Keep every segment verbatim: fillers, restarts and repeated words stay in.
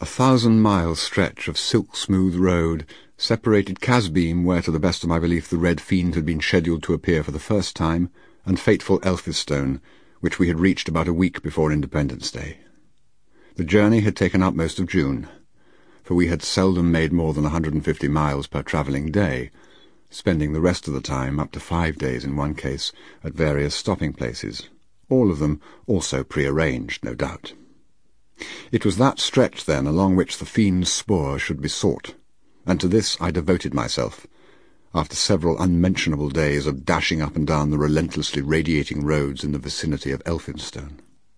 A thousand-mile stretch of silk-smooth road separated Casbeam, where to the best of my belief the Red Fiend had been scheduled to appear for the first time, and fateful Elphinstone, which we had reached about a week before Independence Day. The journey had taken up most of June, for we had seldom made more than a hundred and fifty miles per travelling day, spending the rest of the time, up to five days in one case, at various stopping places, all of them also pre-arranged, no doubt. It was that stretch, then, along which the Fiend's spoor should be sought, and to this I devoted myself, after several unmentionable days of dashing up and down the relentlessly radiating roads in the vicinity of Elphinstone.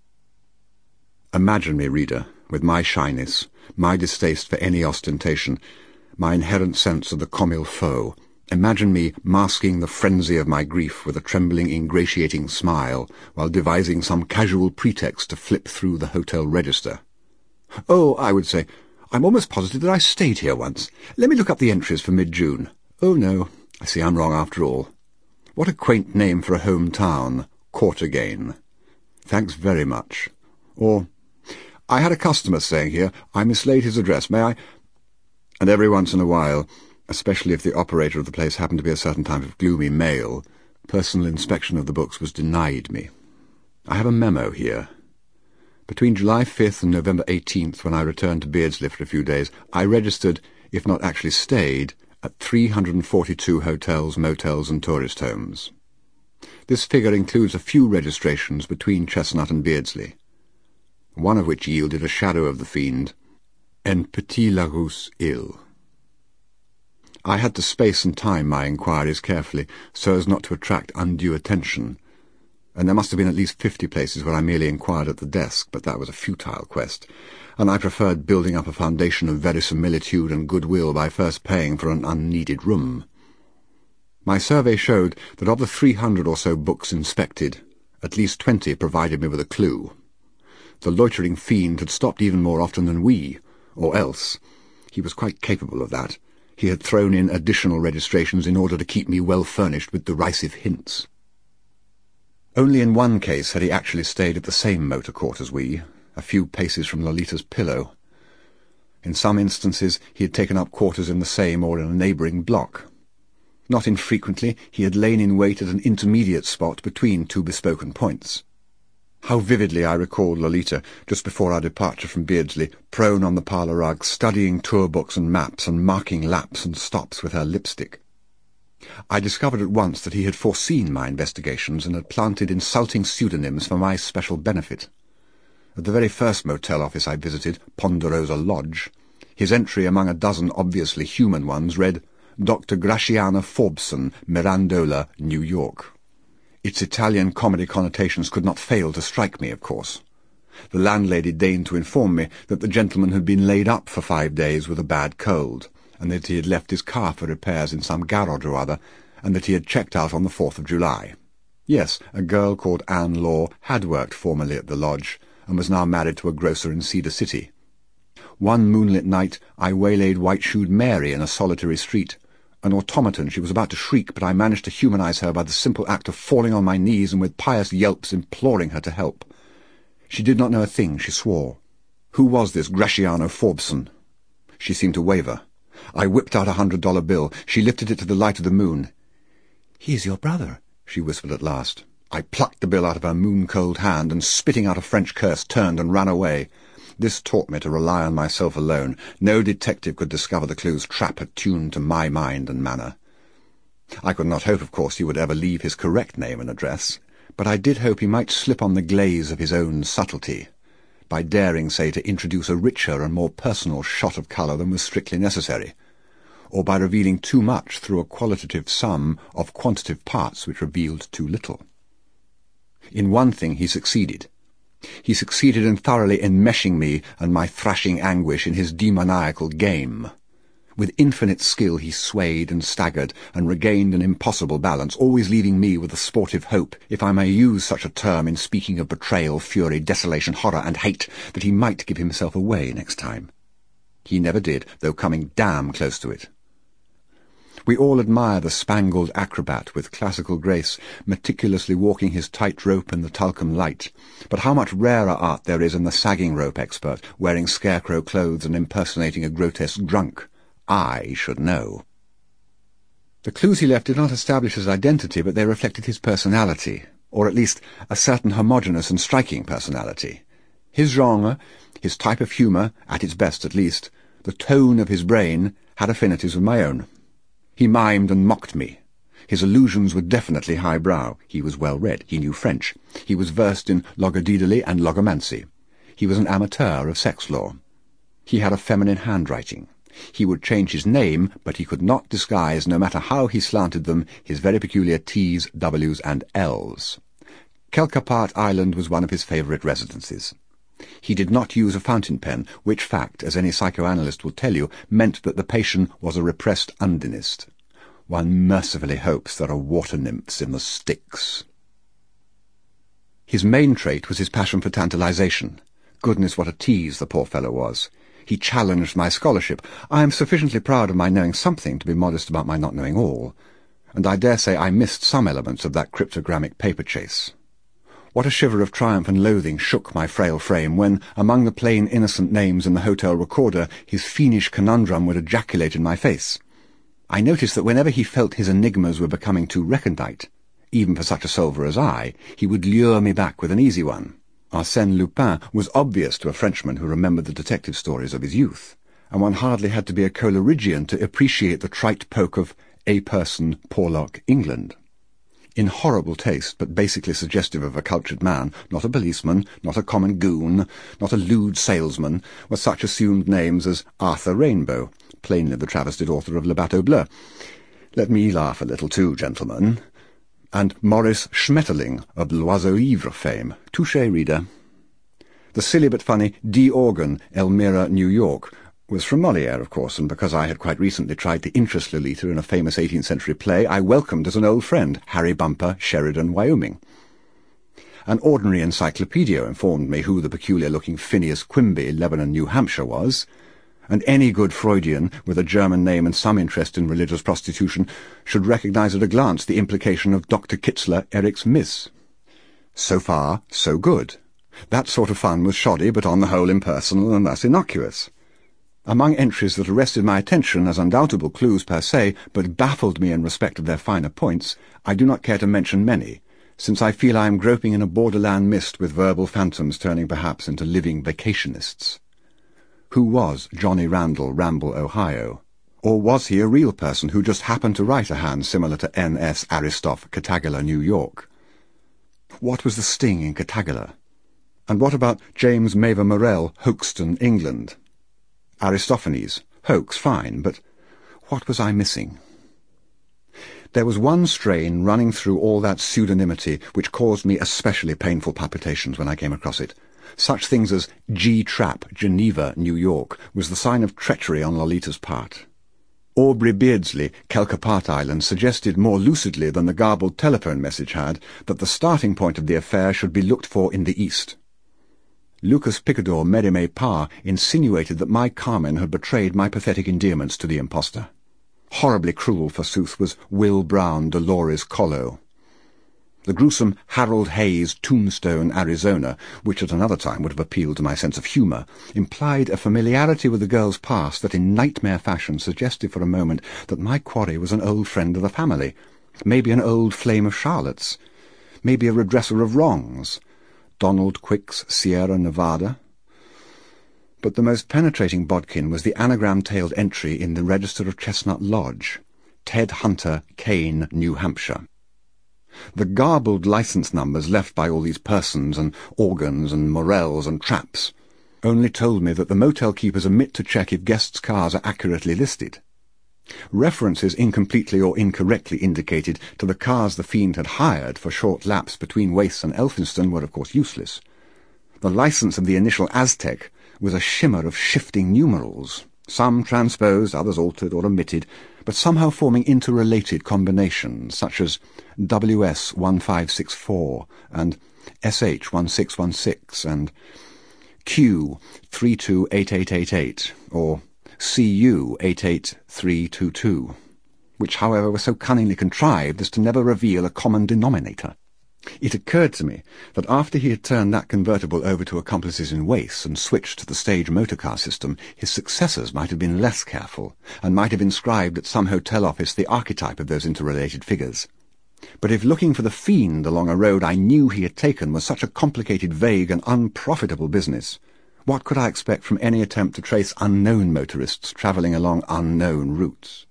Imagine me, reader, with my shyness, my distaste for any ostentation, my inherent sense of the comme il faut. Imagine me masking the frenzy of my grief with a trembling, ingratiating smile, while devising some casual pretext to flip through the hotel register. "Oh," I would say, "I'm almost positive that I stayed here once. Let me look up the entries for mid-June. Oh, no, I see I'm wrong after all. What a quaint name for a home town, Courtagain. Thanks very much." Or, "I had a customer staying here. I mislaid his address. May I—" And every once in a while, especially if the operator of the place happened to be a certain type of gloomy male, personal inspection of the books was denied me. I have a memo here. Between July fifth and November eighteenth, when I returned to Beardsley for a few days, I registered, if not actually stayed, at three hundred and forty-two hotels, motels, and tourist homes. This figure includes a few registrations between Chestnut and Beardsley, one of which yielded a shadow of the Fiend, en Petit-Larousse Île. I had to space and time my inquiries carefully, so as not to attract undue attention, and there must have been at least fifty places where I merely inquired at the desk, but that was a futile quest, and I preferred building up a foundation of verisimilitude and goodwill by first paying for an unneeded room. My survey showed that of the three hundred or so books inspected, at least twenty provided me with a clue. The loitering Fiend had stopped even more often than we, or else, he was quite capable of that, he had thrown in additional registrations in order to keep me well furnished with derisive hints. Only in one case had he actually stayed at the same motor court as we, a few paces from Lolita's pillow. In some instances he had taken up quarters in the same or in a neighbouring block. Not infrequently he had lain in wait at an intermediate spot between two bespoken points. How vividly I recalled Lolita, just before our departure from Beardsley, prone on the parlour rug, studying tour books and maps and marking laps and stops with her lipstick. I discovered at once that he had foreseen my investigations and had planted insulting pseudonyms for my special benefit. At the very first motel office I visited, Ponderosa Lodge, his entry among a dozen obviously human ones read, "Doctor Graciano Forbson, Mirandola, New York." Its Italian comedy connotations could not fail to strike me, of course. The landlady deigned to inform me that the gentleman had been laid up for five days with a bad cold, and that he had left his car for repairs in some garage or other, and that he had checked out on the fourth of July. Yes, a girl called Anne Law had worked formerly at the lodge, and was now married to a grocer in Cedar City. One moonlit night I waylaid white-shoed Mary in a solitary street. An automaton, she was about to shriek, but I managed to humanize her by the simple act of falling on my knees and with pious yelps imploring her to help. She did not know a thing, she swore. Who was this Graciano Forbson? She seemed to waver. I whipped out a hundred-dollar bill. She lifted it to the light of the moon. "He is your brother," she whispered at last. I plucked the bill out of her moon-cold hand and, spitting out a French curse, turned and ran away. This taught me to rely on myself alone. No detective could discover the clues Trap had tuned to my mind and manner. I could not hope, of course, he would ever leave his correct name and address, but I did hope he might slip on the glaze of his own subtlety, by daring, say, to introduce a richer and more personal shot of colour than was strictly necessary, or by revealing too much through a qualitative sum of quantitative parts which revealed too little. In one thing he succeeded. He succeeded in thoroughly enmeshing me and my thrashing anguish in his demoniacal game. With infinite skill he swayed and staggered and regained an impossible balance, always leaving me with a sportive hope, if I may use such a term in speaking of betrayal, fury, desolation, horror, and hate, that he might give himself away next time. He never did, though coming damn close to it. We all admire the spangled acrobat with classical grace, meticulously walking his tight-rope in the talcum light. But how much rarer art there is in the sagging rope expert, wearing scarecrow clothes and impersonating a grotesque drunk. I should know. The clues he left did not establish his identity, but they reflected his personality, or at least a certain homogeneous and striking personality. His genre, his type of humour, at its best at least, the tone of his brain, had affinities with my own. He mimed and mocked me. His allusions were definitely highbrow. He was well-read. He knew French. He was versed in logodiddly and logomancy. He was an amateur of sex law. He had a feminine handwriting. He would change his name, but he could not disguise, no matter how he slanted them, his very peculiar T's, W's, and L's. Quelquepart Island was one of his favourite residences. He did not use a fountain pen, which fact, as any psychoanalyst will tell you, meant that the patient was a repressed undinist. One mercifully hopes there are water nymphs in the Styx. His main trait was his passion for tantalization. Goodness, what a tease the poor fellow was. He challenged my scholarship. I am sufficiently proud of my knowing something to be modest about my not knowing all, and I dare say I missed some elements of that cryptogrammic paper chase. What a shiver of triumph and loathing shook my frail frame when, among the plain innocent names in the hotel recorder, his fiendish conundrum would ejaculate in my face. I noticed that whenever he felt his enigmas were becoming too recondite, even for such a solver as I, he would lure me back with an easy one. Arsène Lupin was obvious to a Frenchman who remembered the detective stories of his youth, and one hardly had to be a Coleridgean to appreciate the trite poke of A Person, Porlock, England. In horrible taste, but basically suggestive of a cultured man, not a policeman, not a common goon, not a lewd salesman, were such assumed names as Arthur Rainbow, plainly the travestied author of Le Bateau Bleu. Let me laugh a little too, gentlemen. And Maurice Schmetterling, of L'Oiseau Ivre fame. Touché, reader. The silly but funny D. Organ, Elmira, New York, was from Molière, of course, and because I had quite recently tried to interest Lolita in a famous eighteenth century play, I welcomed as an old friend Harry Bumper, Sheridan, Wyoming. An ordinary encyclopedia informed me who the peculiar-looking Phineas Quimby, Lebanon, New Hampshire, was, and any good Freudian with a German name and some interest in religious prostitution should recognize at a glance the implication of Doctor Kitzler, Eric's Miss. So far, so good. That sort of fun was shoddy, but on the whole impersonal and thus innocuous. Among entries that arrested my attention as undoubtable clues per se, but baffled me in respect of their finer points, I do not care to mention many, since I feel I am groping in a borderland mist with verbal phantoms turning perhaps into living vacationists. Who was Johnny Randall, Ramble, Ohio? Or was he a real person who just happened to write a hand similar to N S Aristoff, Catagala, New York? What was the sting in Catagala? And what about James Mavor Morell, Hoxton, England? Aristophanes, hoax, fine, but what was I missing? There was one strain running through all that pseudonymity which caused me especially painful palpitations when I came across it. Such things as G-Trap, Geneva, New York, was the sign of treachery on Lolita's part. Aubrey Beardsley, Quelquepart Island, suggested more lucidly than the garbled telephone message had that the starting point of the affair should be looked for in the East. Lucas Picador Mérimée Parr insinuated that my Carmen had betrayed my pathetic endearments to the impostor. Horribly cruel, forsooth, was Will Brown Dolores Collo. The gruesome Harold Hayes Tombstone, Arizona, which at another time would have appealed to my sense of humour, implied a familiarity with the girl's past that in nightmare fashion suggested for a moment that my quarry was an old friend of the family, maybe an old flame of Charlotte's, maybe a redresser of wrongs, Donald Quick's Sierra Nevada. But the most penetrating bodkin was the anagram-tailed entry in the Register of Chestnut Lodge, Ted Hunter, Kane, New Hampshire. The garbled license numbers left by all these persons and organs and morels and traps only told me that the motel keepers omit to check if guests' cars are accurately listed. References incompletely or incorrectly indicated to the cars the fiend had hired for short laps between Wace and Elphinston were of course useless. The license of the initial Aztec was a shimmer of shifting numerals, some transposed, others altered or omitted, but somehow forming interrelated combinations, such as W S one five six four and S H one six one six and Q three two eight eight eight eight or C U eight eight three two two, which, however, were so cunningly contrived as to never reveal a common denominator. It occurred to me that after he had turned that convertible over to accomplices in Wace and switched to the stage motorcar system, his successors might have been less careful, and might have inscribed at some hotel office the archetype of those interrelated figures. But if looking for the fiend along a road I knew he had taken was such a complicated, vague, and unprofitable business, what could I expect from any attempt to trace unknown motorists travelling along unknown routes?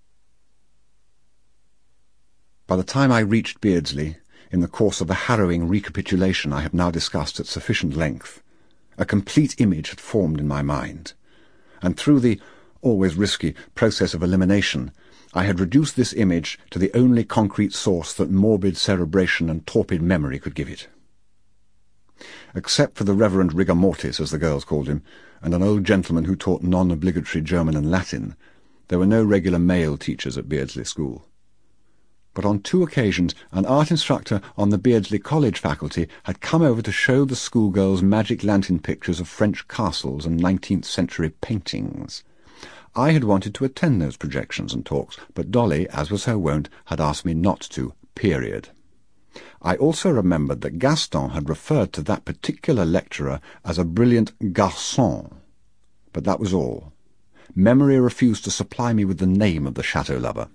By the time I reached Beardsley, in the course of the harrowing recapitulation I have now discussed at sufficient length, a complete image had formed in my mind, and through the, always risky, process of elimination, I had reduced this image to the only concrete source that morbid cerebration and torpid memory could give it. Except for the Reverend Rigor Mortis, as the girls called him, and an old gentleman who taught non-obligatory German and Latin, there were no regular male teachers at Beardsley School. But on two occasions an art instructor on the Beardsley College faculty had come over to show the schoolgirls magic lantern pictures of French castles and nineteenth century paintings. I had wanted to attend those projections and talks, but Dolly, as was her wont, had asked me not to, period. I also remembered that Gaston had referred to that particular lecturer as a brilliant garçon, but that was all. Memory refused to supply me with the name of the chateau lover.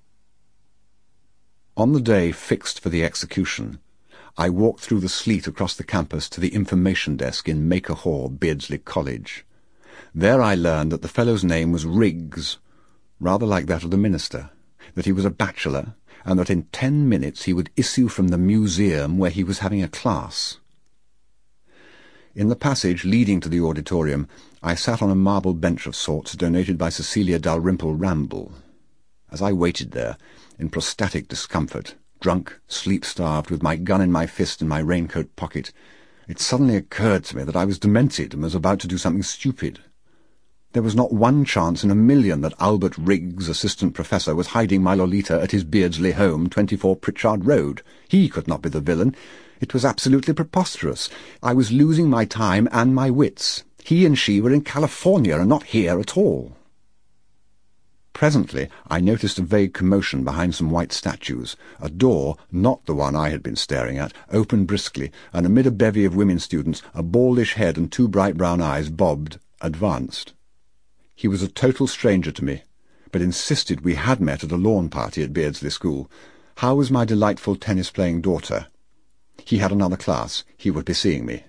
On the day fixed for the execution, I walked through the sleet across the campus to the information desk in Maker Hall, Beardsley College. There I learned that the fellow's name was Riggs, rather like that of the minister, that he was a bachelor, and that in ten minutes he would issue from the museum where he was having a class. In the passage leading to the auditorium, I sat on a marble bench of sorts donated by Cecilia Dalrymple Ramble. As I waited there, in prostatic discomfort, drunk, sleep-starved, with my gun in my fist and my raincoat pocket, it suddenly occurred to me that I was demented and was about to do something stupid. There was not one chance in a million that Albert Riggs, assistant professor, was hiding my Lolita at his Beardsley home, twenty-four Pritchard Road. He could not be the villain. It was absolutely preposterous. I was losing my time and my wits. He and she were in California and not here at all. Presently I noticed a vague commotion behind some white statues. A door, not the one I had been staring at, opened briskly, and amid a bevy of women students, a baldish head and two bright brown eyes bobbed, advanced. He was a total stranger to me, but insisted we had met at a lawn party at Beardsley School. How was my delightful tennis-playing daughter? He had another class. He would be seeing me.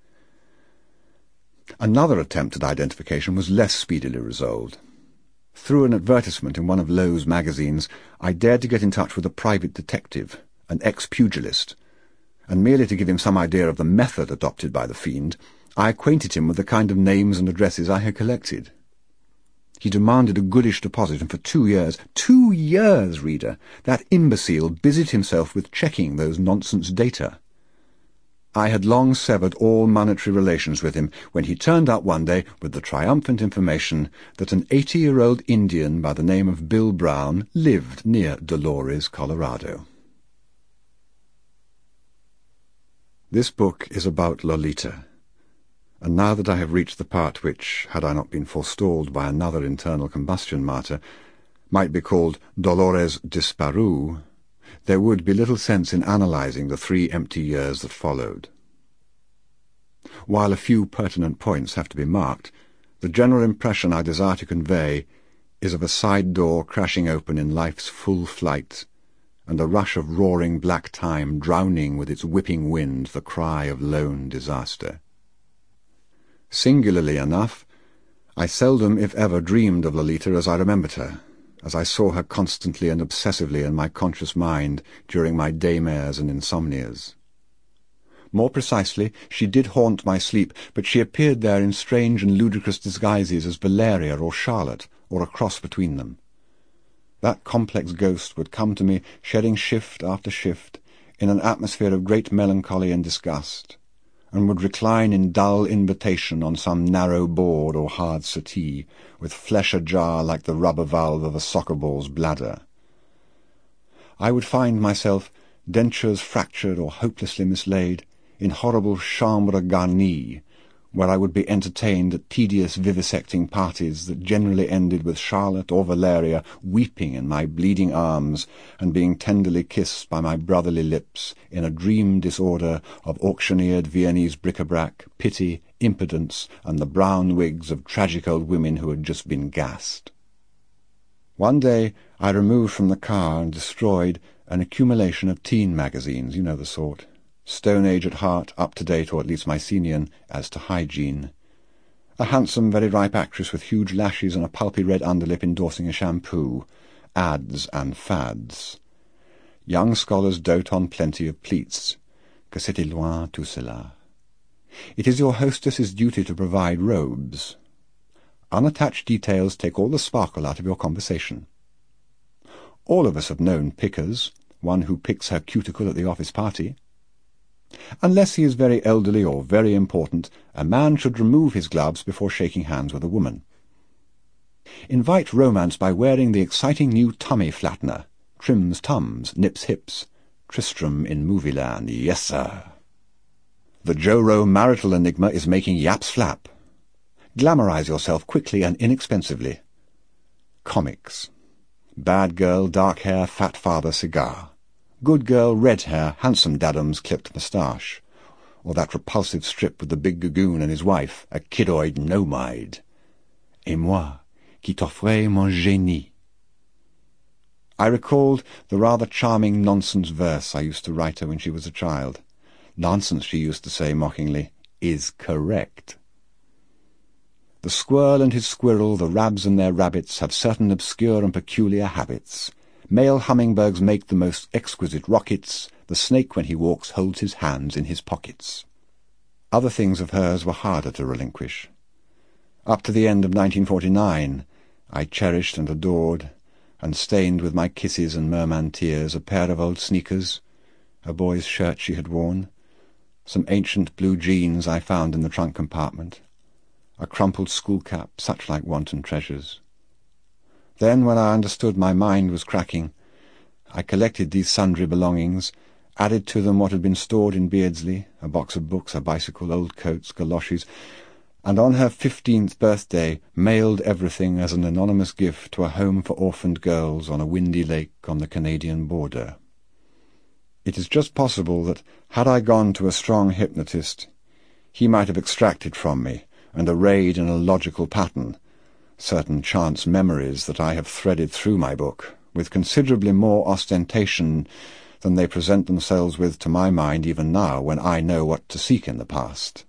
Another attempt at identification was less speedily resolved. Through an advertisement in one of Lowe's magazines, I dared to get in touch with a private detective, an ex-pugilist, and merely to give him some idea of the method adopted by the fiend, I acquainted him with the kind of names and addresses I had collected. He demanded a goodish deposit, and for two years, two years, reader, that imbecile busied himself with checking those nonsense data. I had long severed all monetary relations with him when he turned up one day with the triumphant information that an eighty-year-old Indian by the name of Bill Brown lived near Dolores, Colorado. This book is about Lolita, and now that I have reached the part which, had I not been forestalled by another internal combustion martyr, might be called Dolores Disparue, there would be little sense in analysing the three empty years that followed. While a few pertinent points have to be marked, the general impression I desire to convey is of a side door crashing open in life's full flight, and a rush of roaring black time drowning with its whipping wind the cry of lone disaster. Singularly enough, I seldom, if ever, dreamed of Lolita as I remembered her, as I saw her constantly and obsessively in my conscious mind during my daymares and insomnias. More precisely, she did haunt my sleep, but she appeared there in strange and ludicrous disguises as Valeria or Charlotte, or a cross between them. That complex ghost would come to me, shedding shift after shift, in an atmosphere of great melancholy and disgust, and would recline in dull invitation on some narrow board or hard settee, with flesh ajar like the rubber valve of a soccer ball's bladder. I would find myself, dentures fractured or hopelessly mislaid, in horrible chambre garnie, where I would be entertained at tedious vivisecting parties that generally ended with Charlotte or Valeria weeping in my bleeding arms and being tenderly kissed by my brotherly lips in a dream disorder of auctioneered Viennese bric-a-brac, pity, impudence, and the brown wigs of tragic old women who had just been gassed. One day I removed from the car and destroyed an accumulation of teen magazines, you know the sort. Stone Age at heart, up-to-date, or at least Mycenaean, as to hygiene. A handsome, very ripe actress with huge lashes and a pulpy red underlip endorsing a shampoo. Ads and fads. Young scholars dote on plenty of pleats. Que c'était loin tout cela. It is your hostess's duty to provide robes. Unattached details take all the sparkle out of your conversation. All of us have known pickers, one who picks her cuticle at the office party. Unless he is very elderly or very important, a man should remove his gloves before shaking hands with a woman. Invite romance by wearing the exciting new tummy flattener. Trims tums, nips hips. Tristram in Movieland, yes sir. The Joe Rowe marital enigma is making yaps flap. Glamorize yourself quickly and inexpensively. Comics. Bad girl, dark hair, fat father, cigar. Good girl, red hair, handsome daddums, clipped moustache. Or that repulsive strip with the big Gagoon and his wife, a kiddoid nomade. Et moi, qui t'offrais mon génie. I recalled the rather charming nonsense verse I used to write her when she was a child. Nonsense, she used to say mockingly, is correct. The squirrel and his squirrel, the rabs and their rabbits, have certain obscure and peculiar habits. Male hummingbirds make the most exquisite rockets. The snake, when he walks, holds his hands in his pockets. Other things of hers were harder to relinquish. Up to the end of nineteen forty-nine, I cherished and adored, and stained with my kisses and merman tears, a pair of old sneakers, a boy's shirt she had worn, some ancient blue jeans I found in the trunk compartment, a crumpled school cap, such like wanton treasures. Then, when I understood my mind was cracking, I collected these sundry belongings, added to them what had been stored in Beardsley, a box of books, a bicycle, old coats, galoshes, and on her fifteenth birthday mailed everything as an anonymous gift to a home for orphaned girls on a windy lake on the Canadian border. It is just possible that, had I gone to a strong hypnotist, he might have extracted from me, and arrayed in a logical pattern, certain chance memories that I have threaded through my book, with considerably more ostentation than they present themselves with to my mind even now, when I know what to seek in the past.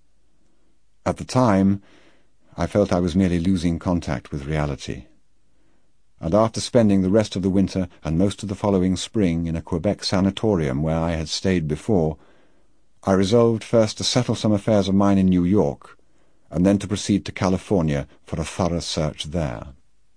At the time, I felt I was merely losing contact with reality. And after spending the rest of the winter and most of the following spring in a Quebec sanatorium where I had stayed before, I resolved first to settle some affairs of mine in New York, and then to proceed to California for a thorough search there.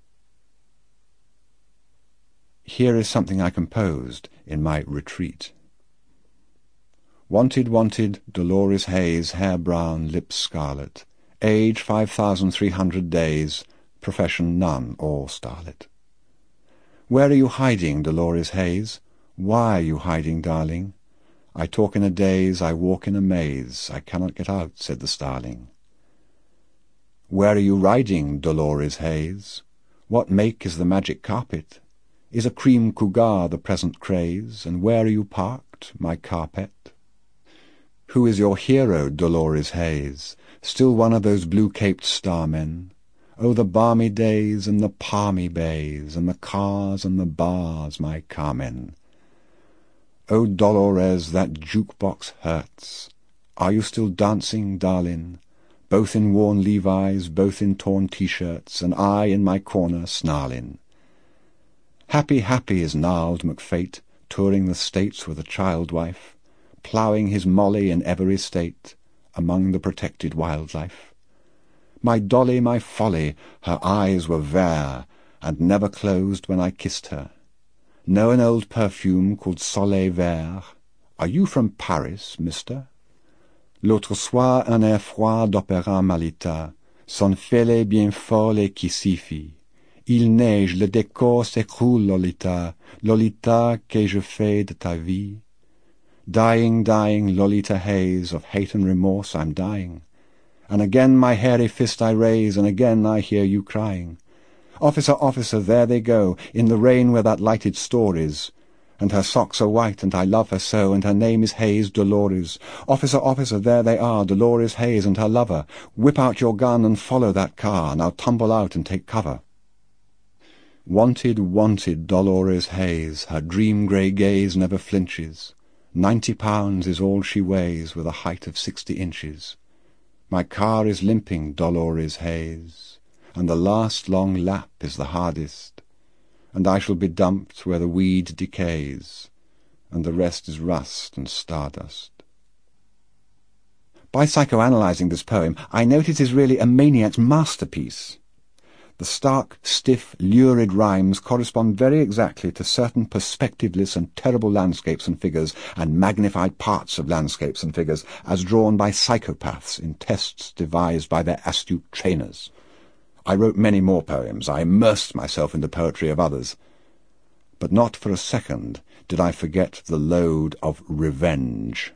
Here is something I composed in my retreat. Wanted, wanted, Dolores Hayes, hair brown, lips scarlet, age five thousand three hundred days, profession none, all starlet. Where are you hiding, Dolores Hayes? Why are you hiding, darling? I talk in a daze, I walk in a maze, I cannot get out, said the starling. Where are you riding, Dolores Hayes? What make is the magic carpet? Is a cream cougar the present craze? And where are you parked, my carpet? Who is your hero, Dolores Hayes? Still one of those blue-caped starmen? Oh, the balmy days and the palmy bays, and the cars and the bars, my Carmen. Oh, Dolores, that jukebox hurts. Are you still dancing, darling? Both in worn Levi's, both in torn T-shirts, and I in my corner snarling. Happy, happy is gnarled McFate, touring the States with a child wife, ploughing his Molly in every state, among the protected wildlife. My Dolly, my folly, her eyes were vert, and never closed when I kissed her. Know an old perfume called Soleil Vert? Are you from Paris, mister? L'autre soir un air froid d'opéra Malita, son fêlé bien folle et qui s'y fit. Il neige, le décor s'écroule, Lolita, Lolita, que je fais de ta vie? Dying, dying, Lolita Hayes, of hate and remorse I'm dying. And again my hairy fist I raise, and again I hear you crying. Officer, officer, there they go, in the rain where that lighted store is. And her socks are white, and I love her so, and her name is Hayes Dolores. Officer, officer, there they are, Dolores Hayes and her lover. Whip out your gun and follow that car. Now tumble out and take cover. Wanted, wanted Dolores Hayes, her dream-grey gaze never flinches. Ninety pounds is all she weighs, with a height of sixty inches. My car is limping, Dolores Hayes, and the last long lap is the hardest, and I shall be dumped where the weed decays, and the rest is rust and stardust. By psychoanalyzing this poem, I note it is really a maniac's masterpiece. The stark, stiff, lurid rhymes correspond very exactly to certain perspectiveless and terrible landscapes and figures, and magnified parts of landscapes and figures, as drawn by psychopaths in tests devised by their astute trainers. I wrote many more poems. I immersed myself in the poetry of others. But not for a second did I forget the load of revenge.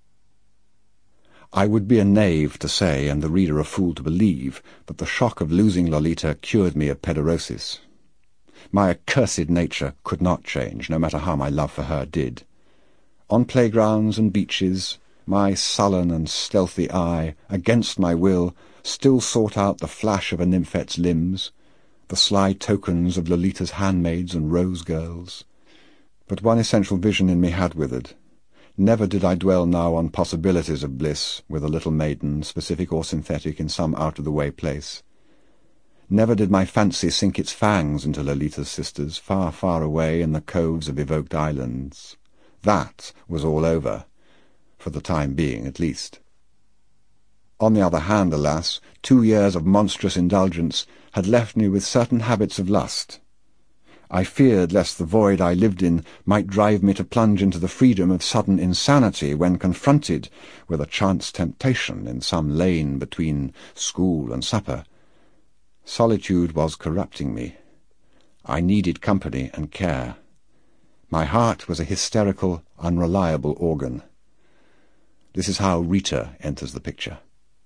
I would be a knave to say, and the reader a fool to believe, that the shock of losing Lolita cured me of pederosis. My accursed nature could not change, no matter how my love for her did. On playgrounds and beaches, my sullen and stealthy eye, against my will, still sought out the flash of a nymphet's limbs, the sly tokens of Lolita's handmaids and rose-girls. But one essential vision in me had withered. Never did I dwell now on possibilities of bliss with a little maiden, specific or synthetic, in some out-of-the-way place. Never did my fancy sink its fangs into Lolita's sisters, far, far away in the coves of evoked islands. That was all over, for the time being at least. On the other hand, alas, two years of monstrous indulgence had left me with certain habits of lust. I feared lest the void I lived in might drive me to plunge into the freedom of sudden insanity when confronted with a chance temptation in some lane between school and supper. Solitude was corrupting me. I needed company and care. My heart was a hysterical, unreliable organ. This is how Rita enters the picture.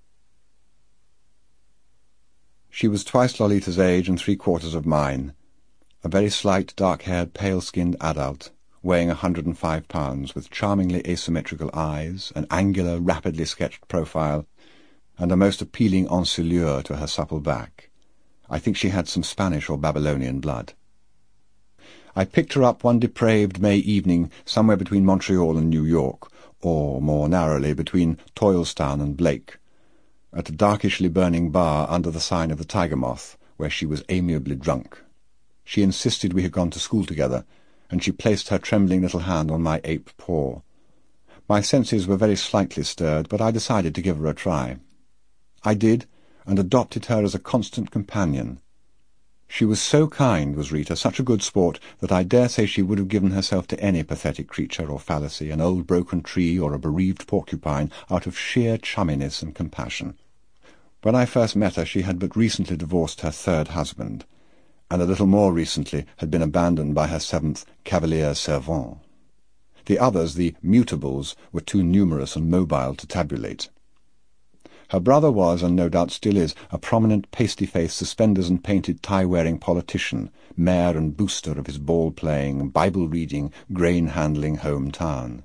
She was twice Lolita's age and three-quarters of mine. A very slight, dark-haired, pale-skinned adult, weighing a hundred and five pounds, with charmingly asymmetrical eyes, an angular, rapidly sketched profile, and a most appealing encolure to her supple back. I think she had some Spanish or Babylonian blood. I picked her up one depraved May evening somewhere between Montreal and New York, or, more narrowly, between Toylestown and Blake, at a darkishly burning bar under the sign of the Tiger Moth, where she was amiably drunk. She insisted we had gone to school together, and she placed her trembling little hand on my ape paw. My senses were very slightly stirred, but I decided to give her a try. I did, and adopted her as a constant companion. She was so kind, was Rita, such a good sport, that I dare say she would have given herself to any pathetic creature or fallacy, an old broken tree or a bereaved porcupine, out of sheer chumminess and compassion. When I first met her, she had but recently divorced her third husband, and a little more recently had been abandoned by her seventh cavalier servant. The others, the mutables, were too numerous and mobile to tabulate. Her brother was, and no doubt still is, a prominent pasty-faced, suspenders and painted tie-wearing politician, mayor and booster of his ball-playing, Bible-reading, grain-handling home town.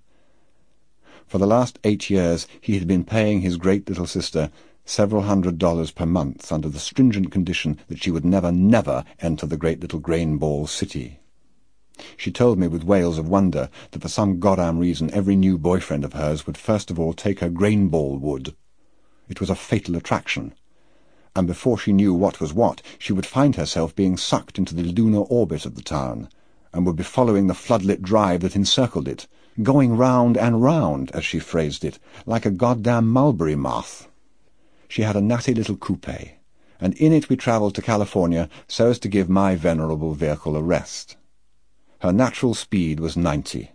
For the last eight years he had been paying his great little sister several hundred dollars per month under the stringent condition that she would never, never enter the great little grain ball city. She told me with wails of wonder that for some goddamn reason every new boyfriend of hers would first of all take her grain ball wood. It was a fatal attraction, and before she knew what was what, she would find herself being sucked into the lunar orbit of the town, and would be following the floodlit drive that encircled it, going round and round, as she phrased it, like a goddamn mulberry moth. She had a natty little coupe, and in it we travelled to California so as to give my venerable vehicle a rest. Her natural speed was ninety.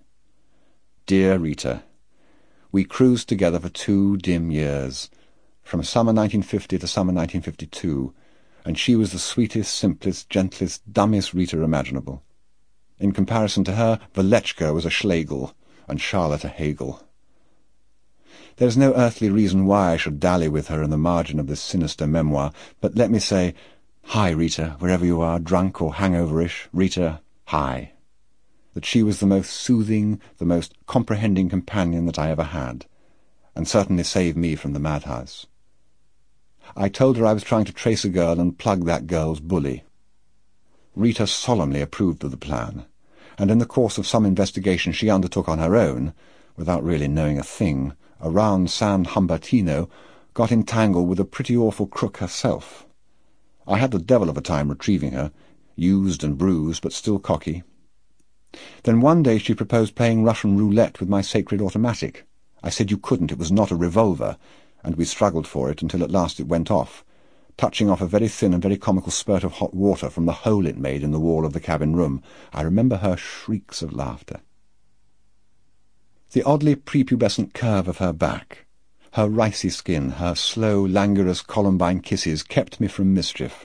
Dear Rita, we cruised together for two dim years, from summer nineteen fifty to summer nineteen fifty-two, and she was the sweetest, simplest, gentlest, dumbest Rita imaginable. In comparison to her, Velechka was a Schlegel, and Charlotte a Hegel. There is no earthly reason why I should dally with her in the margin of this sinister memoir, but let me say, hi, Rita, wherever you are, drunk or hangoverish, Rita, hi. That she was the most soothing, the most comprehending companion that I ever had, and certainly saved me from the madhouse. I told her I was trying to trace a girl and plug that girl's bully. Rita solemnly approved of the plan, and in the course of some investigation she undertook on her own, without really knowing a thing, around San Humbertino, got entangled with a pretty awful crook herself. I had the devil of a time retrieving her, used and bruised, but still cocky. Then one day she proposed playing Russian roulette with my sacred automatic. I said you couldn't, it was not a revolver, and we struggled for it until at last it went off, touching off a very thin and very comical spurt of hot water from the hole it made in the wall of the cabin room. I remember her shrieks of laughter. The oddly prepubescent curve of her back, her ricey skin, her slow, languorous Columbine kisses kept me from mischief.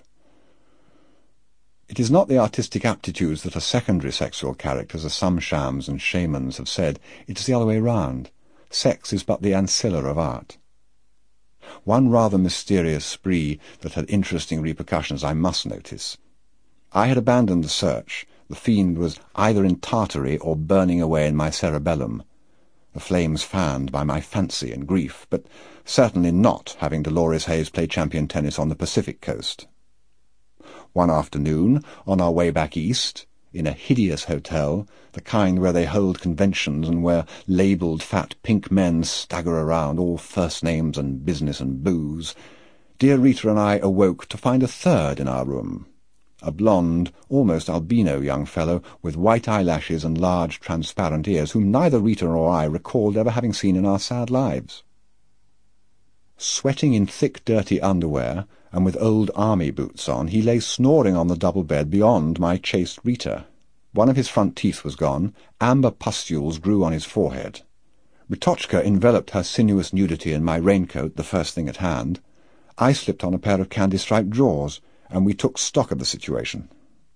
It is not the artistic aptitudes that are secondary sexual characters, as some shams and shamans have said. It is the other way round. Sex is but the ancilla of art. One rather mysterious spree that had interesting repercussions I must notice. I had abandoned the search. The fiend was either in Tartary or burning away in my cerebellum, the flames fanned by my fancy and grief, but certainly not having Dolores Hayes play champion tennis on the Pacific coast. One afternoon, on our way back east, in a hideous hotel, the kind where they hold conventions and where labelled fat pink men stagger around, all first names and business and booze, dear Rita and I awoke to find a third in our room, a blonde, almost albino young fellow with white eyelashes and large transparent ears, whom neither Rita nor I recalled ever having seen in our sad lives. Sweating in thick, dirty underwear, and with old army boots on, he lay snoring on the double bed beyond my chaste Rita. One of his front teeth was gone, amber pustules grew on his forehead. Ritochka enveloped her sinuous nudity in my raincoat, the first thing at hand. I slipped on a pair of candy-striped drawers, and we took stock of the situation.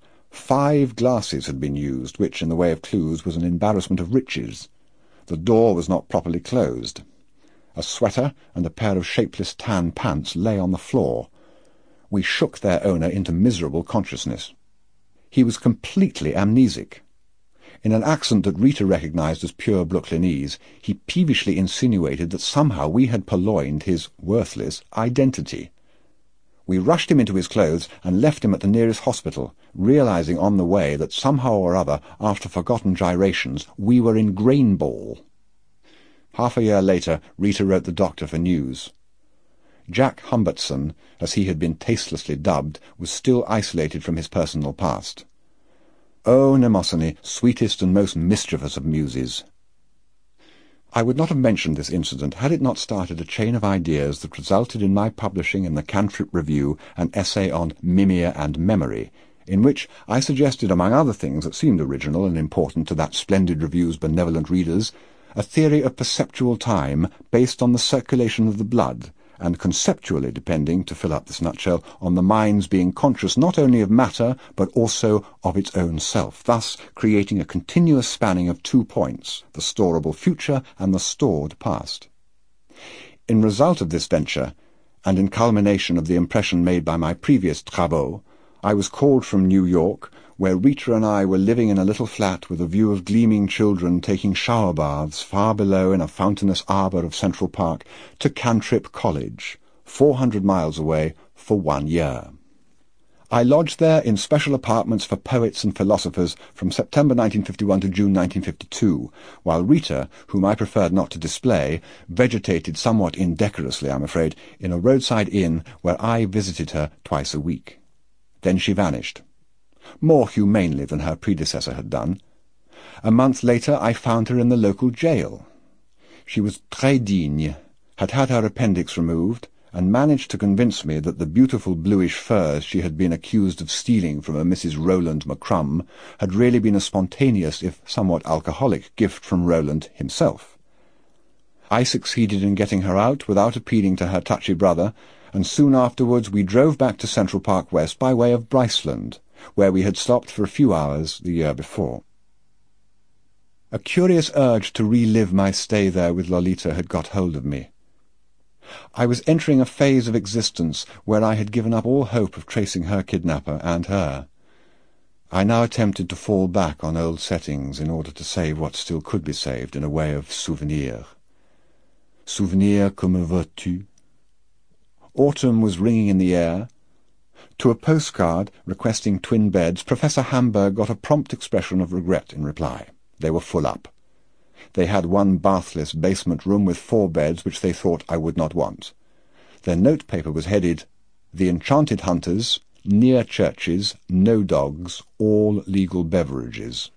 Five glasses had been used, which, in the way of clues, was an embarrassment of riches. The door was not properly closed. A sweater and a pair of shapeless tan pants lay on the floor. We shook their owner into miserable consciousness. He was completely amnesic. In an accent that Rita recognized as pure Brooklynese, he peevishly insinuated that somehow we had purloined his worthless identity. We rushed him into his clothes and left him at the nearest hospital, realizing on the way that somehow or other, after forgotten gyrations, we were in Grain Ball. Half a year later, Rita wrote the doctor for news. Jack Humbertson, as he had been tastelessly dubbed, was still isolated from his personal past. O Mnemosyne, sweetest and most mischievous of muses! I would not have mentioned this incident had it not started a chain of ideas that resulted in my publishing in the Cantrip Review an essay on Mimia and Memory, in which I suggested, among other things that seemed original and important to that splendid review's benevolent readers, a theory of perceptual time based on the circulation of the blood, and conceptually depending, to fill up this nutshell, on the mind's being conscious not only of matter, but also of its own self, thus creating a continuous spanning of two points, the storable future and the stored past. In result of this venture, and in culmination of the impression made by my previous travaux, I was called from New York, where Rita and I were living in a little flat with a view of gleaming children taking shower baths far below in a fountainous arbour of Central Park, to Cantrip College, four hundred miles away, for one year. I lodged there in special apartments for poets and philosophers from September nineteen fifty-one to June nineteen fifty-two, while Rita, whom I preferred not to display, vegetated somewhat indecorously, I'm afraid, in a roadside inn where I visited her twice a week. Then she vanished, more humanely than her predecessor had done. A month later I found her in the local jail. She was très digne, had had her appendix removed, and managed to convince me that the beautiful bluish furs she had been accused of stealing from a Missus Roland McCrum had really been a spontaneous, if somewhat alcoholic, gift from Roland himself. I succeeded in getting her out without appealing to her touchy brother, and soon afterwards we drove back to Central Park West by way of Bryceland, where we had stopped for a few hours the year before. A curious urge to relive my stay there with Lolita had got hold of me. I was entering a phase of existence where I had given up all hope of tracing her kidnapper and her. I now attempted to fall back on old settings in order to save what still could be saved in a way of souvenir. Souvenir comme veux-tu? Autumn was ringing in the air. To a postcard requesting twin beds, Professor Hamburg got a prompt expression of regret in reply. They were full up. They had one bathless basement room with four beds which they thought I would not want. Their notepaper was headed, "The Enchanted Hunters, near churches, no dogs, all legal beverages."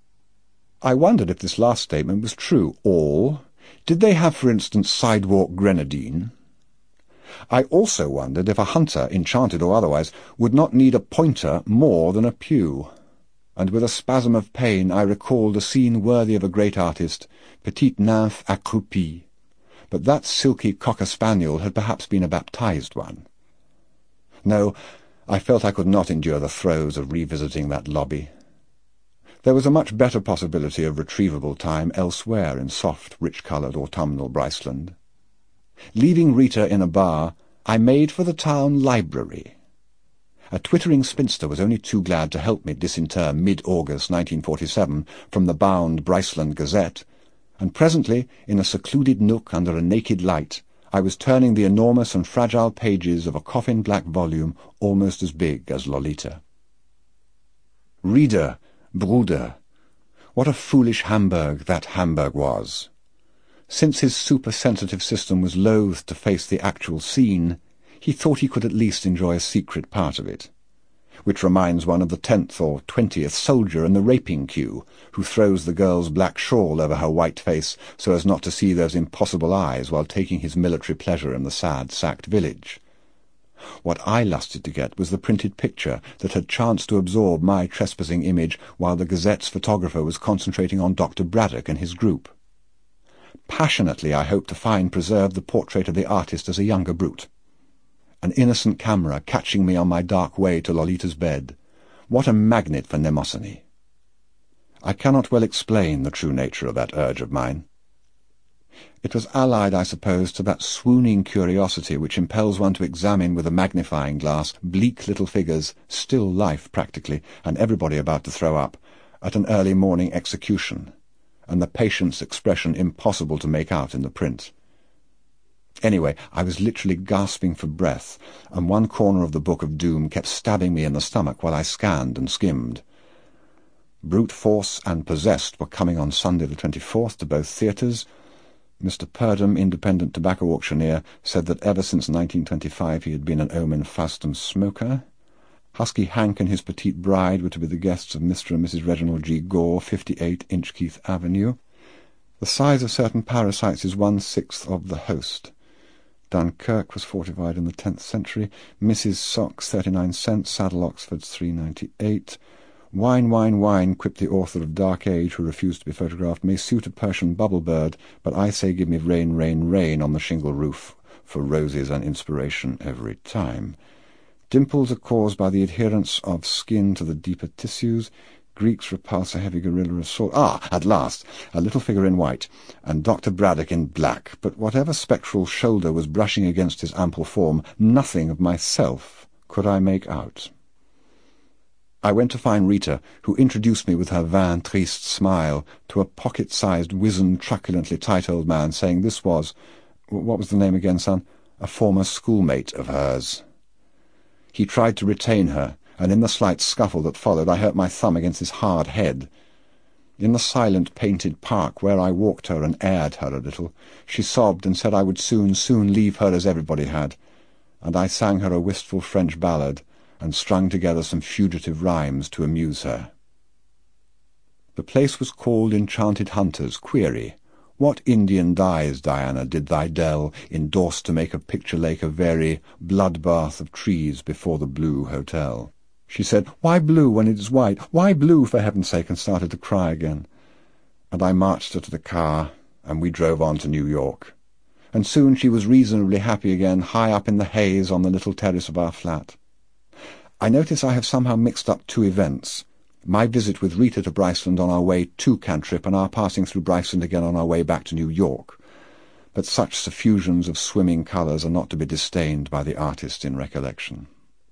I wondered if this last statement was true. All? Did they have, for instance, sidewalk grenadine? I also wondered if a hunter, enchanted or otherwise, would not need a pointer more than a pew. And with a spasm of pain I recalled a scene worthy of a great artist, Petite nymphe accroupie. But that silky cocker-spaniel had perhaps been a baptized one. No, I felt I could not endure the throes of revisiting that lobby. There was a much better possibility of retrievable time elsewhere in soft, rich-coloured autumnal Bryceland. Leaving Rita in a bar, I made for the town library. A twittering spinster was only too glad to help me disinter mid-August nineteen forty-seven from the bound Bryceland Gazette, and presently, in a secluded nook under a naked light, I was turning the enormous and fragile pages of a coffin-black volume almost as big as Lolita. Reader, Bruder, what a foolish Hamburg that Hamburg was! Since his super-sensitive system was loath to face the actual scene, he thought he could at least enjoy a secret part of it. Which reminds one of the tenth or twentieth soldier in the raping queue, who throws the girl's black shawl over her white face so as not to see those impossible eyes while taking his military pleasure in the sad, sacked village. What I lusted to get was the printed picture that had chanced to absorb my trespassing image while the Gazette's photographer was concentrating on Doctor Braddock and his group. Passionately I hoped to find preserved the portrait of the artist as a younger brute. An innocent camera catching me on my dark way to Lolita's bed. What a magnet for mnemosyne! I cannot well explain the true nature of that urge of mine. It was allied, I suppose, to that swooning curiosity which impels one to examine with a magnifying glass bleak little figures, still life practically, and everybody about to throw up, at an early morning execution, and the patient's expression impossible to make out in the print. Anyway, I was literally gasping for breath, and one corner of the Book of Doom kept stabbing me in the stomach while I scanned and skimmed. Brute Force and Possessed were coming on Sunday the twenty-fourth to both theatres. Mister Purdom, independent tobacco auctioneer, said that ever since nineteen twenty-five he had been an Omen Faustum smoker. Husky Hank and his petite bride were to be the guests of Mister and Missus Reginald G. Gore, fifty-eight Inchkeith Avenue. The size of certain parasites is one-sixth of the host. Dunkirk was fortified in the tenth century. Missus Socks, thirty-nine cents. Saddle Oxfords, three ninety-eight. Wine, wine, wine, quipped the author of Dark Age, who refused to be photographed, may suit a Persian bubble bird, but I say give me rain, rain, rain on the shingle roof for roses and inspiration every time. Dimples are caused by the adherence of skin to the deeper tissues. Greeks repulse a heavy gorilla assault. Ah, at last, a little figure in white, and Doctor Braddock in black, but whatever spectral shoulder was brushing against his ample form, nothing of myself could I make out. I went to find Rita, who introduced me with her vain, triste smile to a pocket-sized, wizened, truculently tight old man, saying this was, what was the name again, son? A former schoolmate of hers. He tried to retain her, and in the slight scuffle that followed I hurt my thumb against his hard head. In the silent painted park where I walked her and aired her a little, she sobbed and said I would soon, soon leave her as everybody had, and I sang her a wistful French ballad and strung together some fugitive rhymes to amuse her. The place was called Enchanted Hunters. Query, what Indian dyes, Diana, did thy dell endorse to make a picture lake a very bloodbath of trees before the Blue Hotel? She said, why blue when it is white? Why blue, for heaven's sake, and started to cry again. And I marched her to the car, and we drove on to New York. And soon she was reasonably happy again, high up in the haze on the little terrace of our flat. I notice I have somehow mixed up two events. My visit with Rita to Bryceland on our way to Cantrip, and our passing through Bryceland again on our way back to New York. But such suffusions of swimming colours are not to be disdained by the artist in recollection.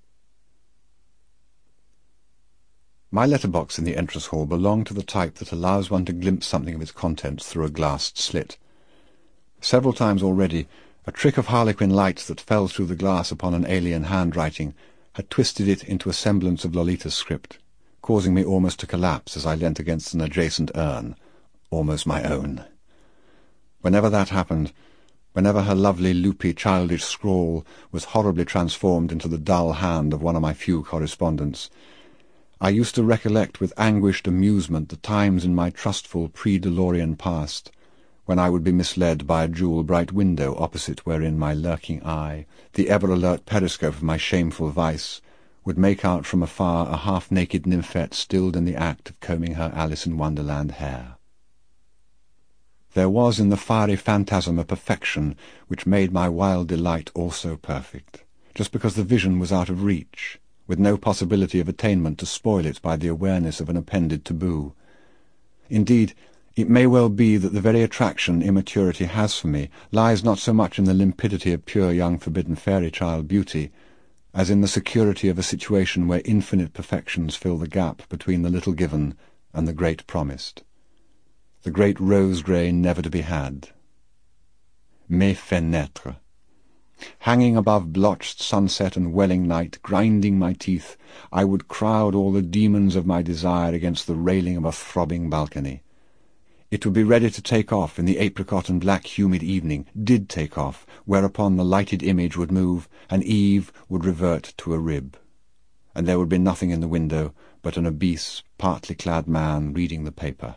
My letterbox in the entrance hall belonged to the type that allows one to glimpse something of its contents through a glassed slit. Several times already, a trick of harlequin light that fell through the glass upon an alien handwriting had twisted it into a semblance of Lolita's script, causing me almost to collapse as I leant against an adjacent urn, almost my own. Whenever that happened, whenever her lovely, loopy, childish scrawl was horribly transformed into the dull hand of one of my few correspondents, I used to recollect with anguished amusement the times in my trustful pre-DeLorean past when I would be misled by a jewel-bright window opposite wherein my lurking eye, the ever-alert periscope of my shameful vice, would make out from afar a half-naked nymphette stilled in the act of combing her Alice-in-Wonderland hair. There was in the fiery phantasm a perfection which made my wild delight also perfect, just because the vision was out of reach, with no possibility of attainment to spoil it by the awareness of an appended taboo. Indeed, it may well be that the very attraction immaturity has for me lies not so much in the limpidity of pure young forbidden fairy-child beauty, as in the security of a situation where infinite perfections fill the gap between the little given and the great promised, the great rose-grey never to be had. Mes fenêtres. Hanging above blotched sunset and welling night, grinding my teeth, I would crowd all the demons of my desire against the railing of a throbbing balcony. It would be ready to take off in the apricot and black humid evening, did take off, whereupon the lighted image would move, and Eve would revert to a rib, and there would be nothing in the window but an obese, partly clad man reading the paper.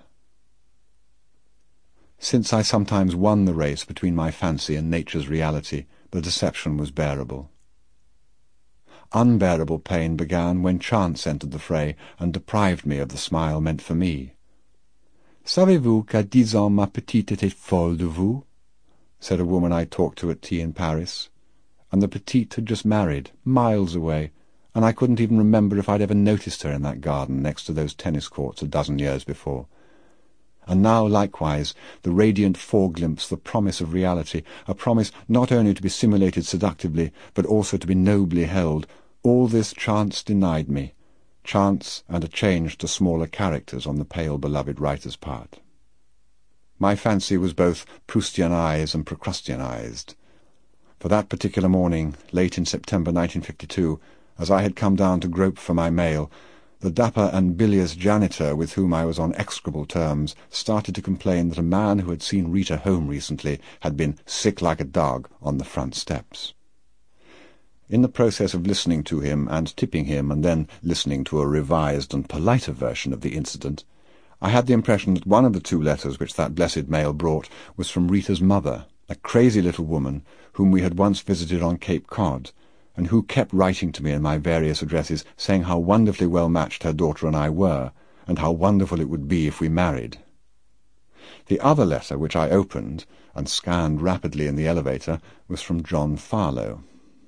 Since I sometimes won the race between my fancy and nature's reality, the deception was bearable. Unbearable pain began when chance entered the fray and deprived me of the smile meant for me. "Savez-vous qu'à dix ans ma petite était folle de vous?" said a woman I talked to at tea in Paris, and the petite had just married, miles away, and I couldn't even remember if I'd ever noticed her in that garden next to those tennis courts a dozen years before. And now, likewise, the radiant foreglimpse, the promise of reality, a promise not only to be simulated seductively, but also to be nobly held, all this chance denied me, chance and a change to smaller characters on the pale beloved writer's part. My fancy was both Proustianized and Procrustianized. For that particular morning, late in September nineteen fifty-two, as I had come down to grope for my mail, the dapper and bilious janitor with whom I was on execrable terms started to complain that a man who had seen Rita home recently had been sick like a dog on the front steps. In the process of listening to him and tipping him and then listening to a revised and politer version of the incident, I had the impression that one of the two letters which that blessed mail brought was from Rita's mother, a crazy little woman whom we had once visited on Cape Cod, and who kept writing to me in my various addresses, saying how wonderfully well matched her daughter and I were, and how wonderful it would be if we married. The other letter, which I opened, and scanned rapidly in the elevator, was from John Farlow.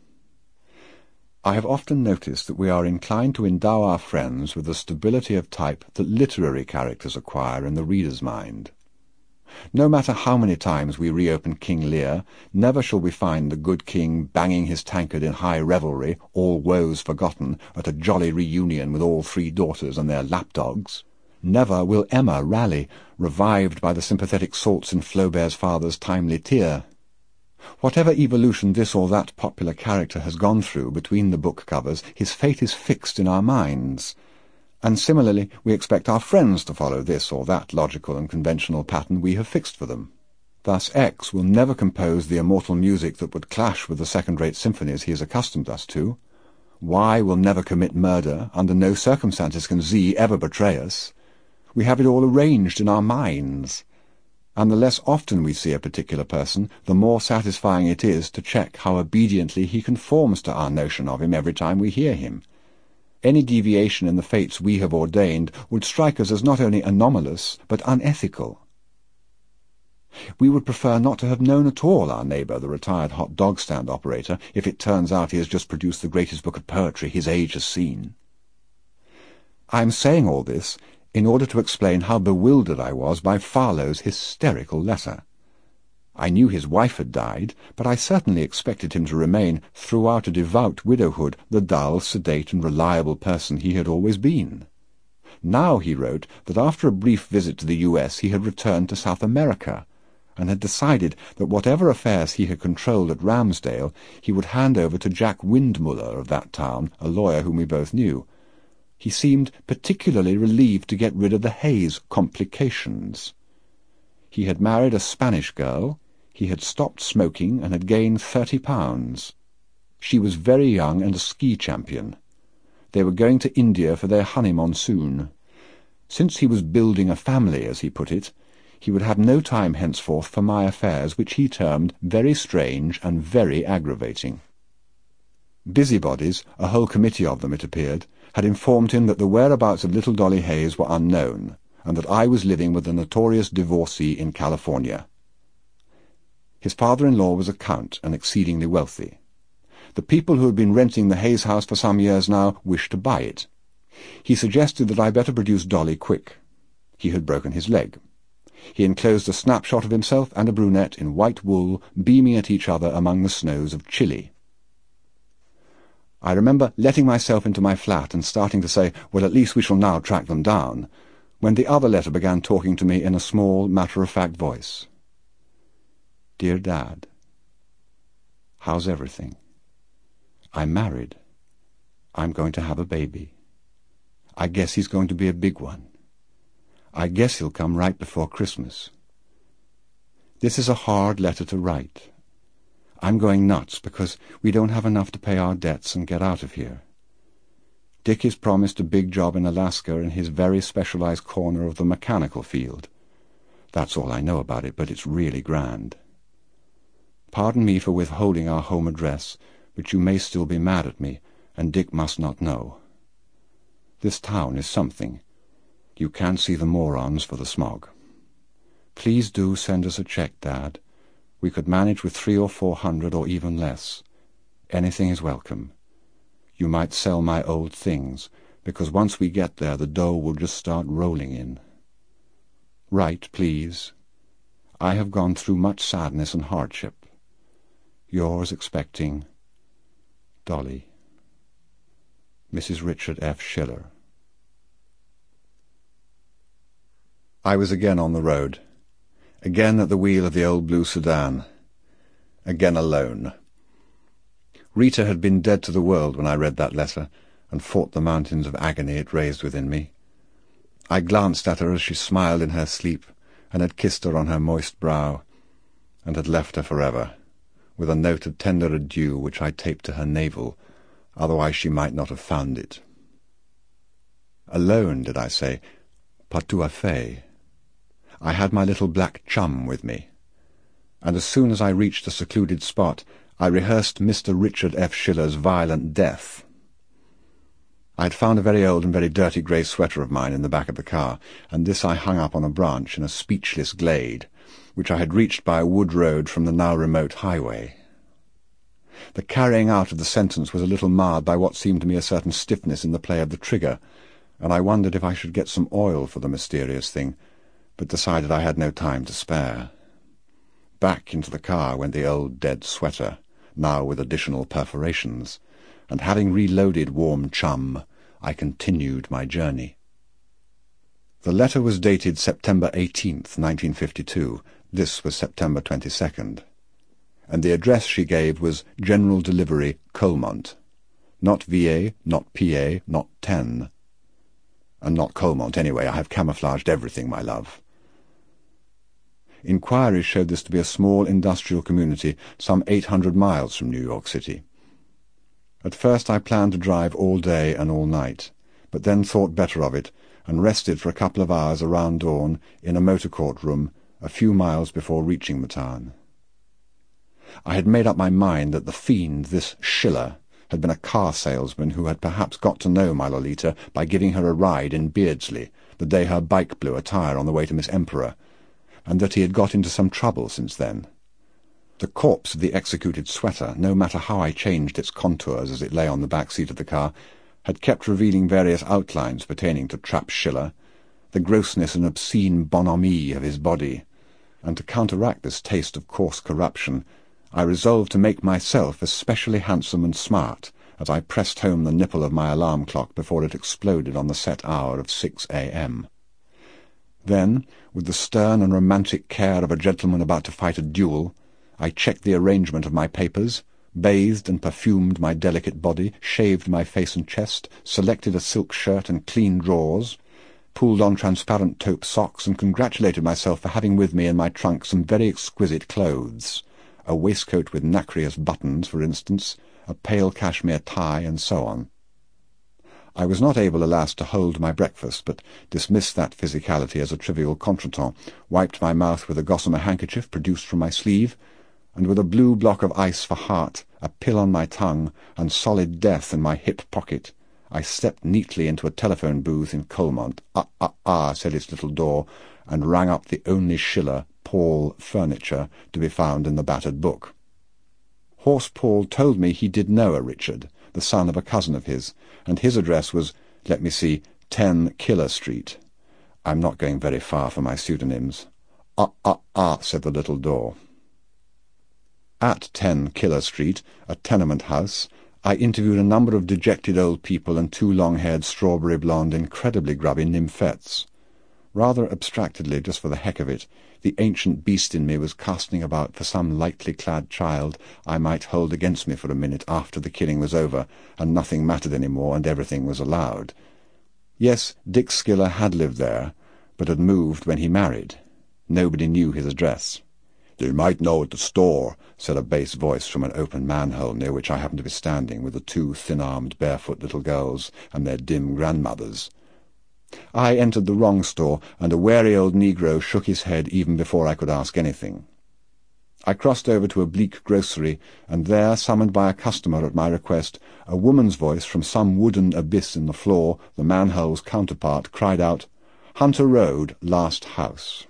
I have often noticed that we are inclined to endow our friends with the stability of type that literary characters acquire in the reader's mind. No matter how many times we reopen King Lear, never shall we find the good king banging his tankard in high revelry, all woes forgotten, at a jolly reunion with all three daughters and their lapdogs. Never will Emma rally, revived by the sympathetic salts in Flaubert's father's timely tear. Whatever evolution this or that popular character has gone through between the book covers, his fate is fixed in our minds. And similarly we expect our friends to follow this or that logical and conventional pattern we have fixed for them. Thus X will never compose the immortal music that would clash with the second-rate symphonies he has accustomed us to. Y will never commit murder. Under no circumstances can Z ever betray us. We have it all arranged in our minds. And the less often we see a particular person, the more satisfying it is to check how obediently he conforms to our notion of him every time we hear him. Any deviation in the fates we have ordained would strike us as not only anomalous, but unethical. We would prefer not to have known at all our neighbour, the retired hot dog stand operator, if it turns out he has just produced the greatest book of poetry his age has seen. I am saying all this in order to explain how bewildered I was by Farlow's hysterical letter. I knew his wife had died, but I certainly expected him to remain, throughout a devout widowhood, the dull, sedate, and reliable person he had always been. Now he wrote that after a brief visit to the U S he had returned to South America, and had decided that whatever affairs he had controlled at Ramsdale he would hand over to Jack Windmuller of that town, a lawyer whom we both knew. He seemed particularly relieved to get rid of the Hayes complications. He had married a Spanish girl, he had stopped smoking, and had gained thirty pounds. She was very young and a ski champion. They were going to India for their honeymoon soon. Since he was building a family, as he put it, he would have no time henceforth for my affairs, which he termed very strange and very aggravating. Busybodies, a whole committee of them, it appeared, had informed him that the whereabouts of little Dolly Hayes were unknown, and that I was living with a notorious divorcee in California. His father-in-law was a count and exceedingly wealthy. The people who had been renting the Hayes house for some years now wished to buy it. He suggested that I better produce Dolly quick. He had broken his leg. He enclosed a snapshot of himself and a brunette in white wool, beaming at each other among the snows of Chile. I remember letting myself into my flat and starting to say, well, at least we shall now track them down, when the other letter began talking to me in a small, matter-of-fact voice. Dear Dad, how's everything? I'm married. I'm going to have a baby. I guess he's going to be a big one. I guess he'll come right before Christmas. This is a hard letter to write. I'm going nuts because we don't have enough to pay our debts and get out of here. Dick is promised a big job in Alaska in his very specialized corner of the mechanical field. That's all I know about it, but it's really grand. Pardon me for withholding our home address, but you may still be mad at me, and Dick must not know. This town is something. You can't see the morons for the smog. Please do send us a check, Dad. We could manage with three or four hundred or even less. Anything is welcome. You might sell my old things, because once we get there the dough will just start rolling in. Write, please. I have gone through much sadness and hardship. Yours expecting, Dolly. Missus Richard F. Schiller. I was again on the road, again at the wheel of the old blue sedan, again alone. Rita had been dead to the world when I read that letter, and fought the mountains of agony it raised within me. I glanced at her as she smiled in her sleep, and had kissed her on her moist brow, and had left her forever, with a note of tender adieu which I taped to her navel, otherwise she might not have found it. Alone, did I say? Pas tout à fait. I had my little black chum with me, and as soon as I reached a secluded spot, I rehearsed Mister Richard F. Schiller's violent death. I had found a very old and very dirty grey sweater of mine in the back of the car, and this I hung up on a branch in a speechless glade, which I had reached by a wood road from the now remote highway. The carrying out of the sentence was a little marred by what seemed to me a certain stiffness in the play of the trigger, and I wondered if I should get some oil for the mysterious thing, but decided I had no time to spare. Back into the car went the old dead sweater, now with additional perforations, and having reloaded warm chum, I continued my journey. The letter was dated September eighteenth, nineteen fifty-two. This was September twenty-second. And the address she gave was General Delivery, Colmont. Not V A, not P A, not ten. And not Colmont, anyway. I have camouflaged everything, my love. Inquiries showed this to be a small industrial community some eight hundred miles from New York City. At first I planned to drive all day and all night, but then thought better of it, and rested for a couple of hours around dawn in a motor court room a few miles before reaching the town. I had made up my mind that the fiend, this Schiller, had been a car salesman who had perhaps got to know my Lolita by giving her a ride in Beardsley the day her bike blew a tire on the way to Miss Emperor, and that he had got into some trouble since then. The corpse of the executed sweater, no matter how I changed its contours as it lay on the back seat of the car, had kept revealing various outlines pertaining to Trapp Schiller, the grossness and obscene bonhomie of his body, and to counteract this taste of coarse corruption, I resolved to make myself especially handsome and smart as I pressed home the nipple of my alarm clock before it exploded on the set hour of six a m. Then, with the stern and romantic care of a gentleman about to fight a duel, I checked the arrangement of my papers, bathed and perfumed my delicate body, shaved my face and chest, selected a silk shirt and clean drawers, pulled on transparent taupe socks, and congratulated myself for having with me in my trunk some very exquisite clothes, a waistcoat with nacreous buttons, for instance, a pale cashmere tie, and so on. I was not able, alas, to hold my breakfast, but dismissed that physicality as a trivial contretemps, wiped my mouth with a gossamer handkerchief produced from my sleeve, and with a blue block of ice for heart, a pill on my tongue, and solid death in my hip pocket, I stepped neatly into a telephone booth in Colmont. Ah, ah, ah, said its little door, and rang up the only Schiller, Paul, furniture to be found in the battered book. Horse Paul told me he did know a Richard, the son of a cousin of his, and his address was, let me see, ten Killer Street. I'm not going very far for my pseudonyms. Ah, ah, ah, said the little door. At ten Killer Street, a tenement house, I interviewed a number of dejected old people and two long-haired, strawberry-blonde, incredibly grubby nymphets. Rather abstractedly, just for the heck of it, the ancient beast in me was casting about for some lightly clad child I might hold against me for a minute after the killing was over, and nothing mattered any more, and everything was allowed. Yes, Dick Schiller had lived there, but had moved when he married. Nobody knew his address. "You might know at the store," said a bass voice from an open manhole near which I happened to be standing, with the two thin-armed, barefoot little girls and their dim grandmothers. I entered the wrong store, and a wary old negro shook his head even before I could ask anything. I crossed over to a bleak grocery, and there, summoned by a customer at my request, a woman's voice from some wooden abyss in the floor, the manhole's counterpart, cried out, "Hunter Road, last house."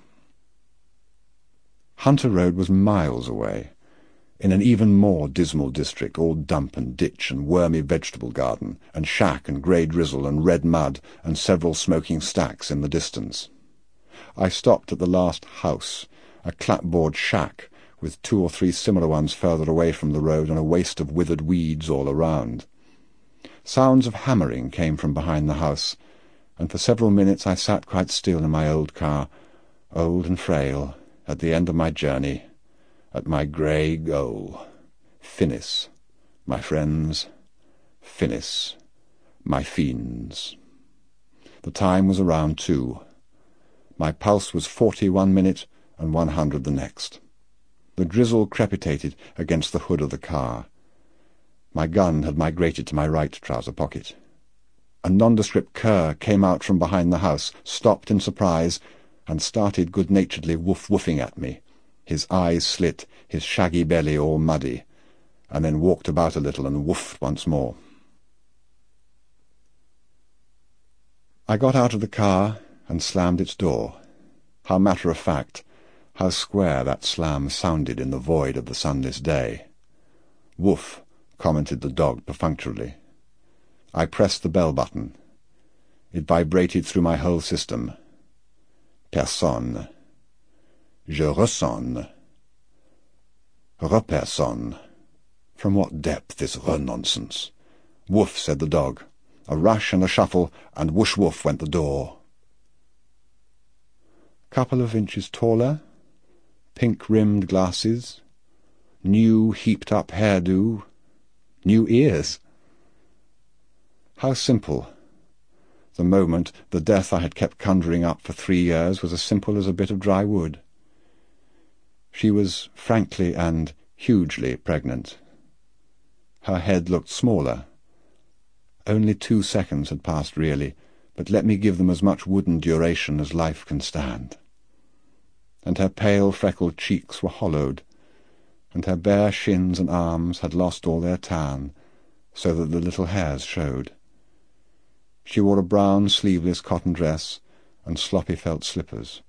Hunter Road was miles away, in an even more dismal district, all dump and ditch and wormy vegetable garden, and shack and grey drizzle and red mud, and several smoking stacks in the distance. I stopped at the last house, a clapboard shack, with two or three similar ones further away from the road, and a waste of withered weeds all around. Sounds of hammering came from behind the house, and for several minutes I sat quite still in my old car, old and frail, at the end of my journey, at my grey goal. Finis, my friends, finis, my fiends. The time was around two. My pulse was forty one minute and one hundred the next. The drizzle crepitated against the hood of the car. My gun had migrated to my right trouser pocket. A nondescript cur came out from behind the house, stopped in surprise, and started good-naturedly woof-woofing at me, his eyes slit, his shaggy belly all muddy, and then walked about a little and woofed once more. I got out of the car and slammed its door. How matter-of-fact, how square that slam sounded in the void of the sunless day. "Woof," commented the dog perfunctorily. I pressed the bell button. It vibrated through my whole system. Personne. Je ressonne. Repersonne. From what depth this re-nonsense? "Woof," said the dog. A rush and a shuffle, and whoosh-woof went the door. Couple of inches taller, pink-rimmed glasses, new heaped-up hairdo, new ears. How simple. The moment, the death I had kept conjuring up for three years, was as simple as a bit of dry wood. She was frankly and hugely pregnant. Her head looked smaller. Only two seconds had passed really, but let me give them as much wooden duration as life can stand. And her pale, freckled cheeks were hollowed, and her bare shins and arms had lost all their tan, so that the little hairs showed. She wore a brown, sleeveless cotton dress and sloppy felt slippers.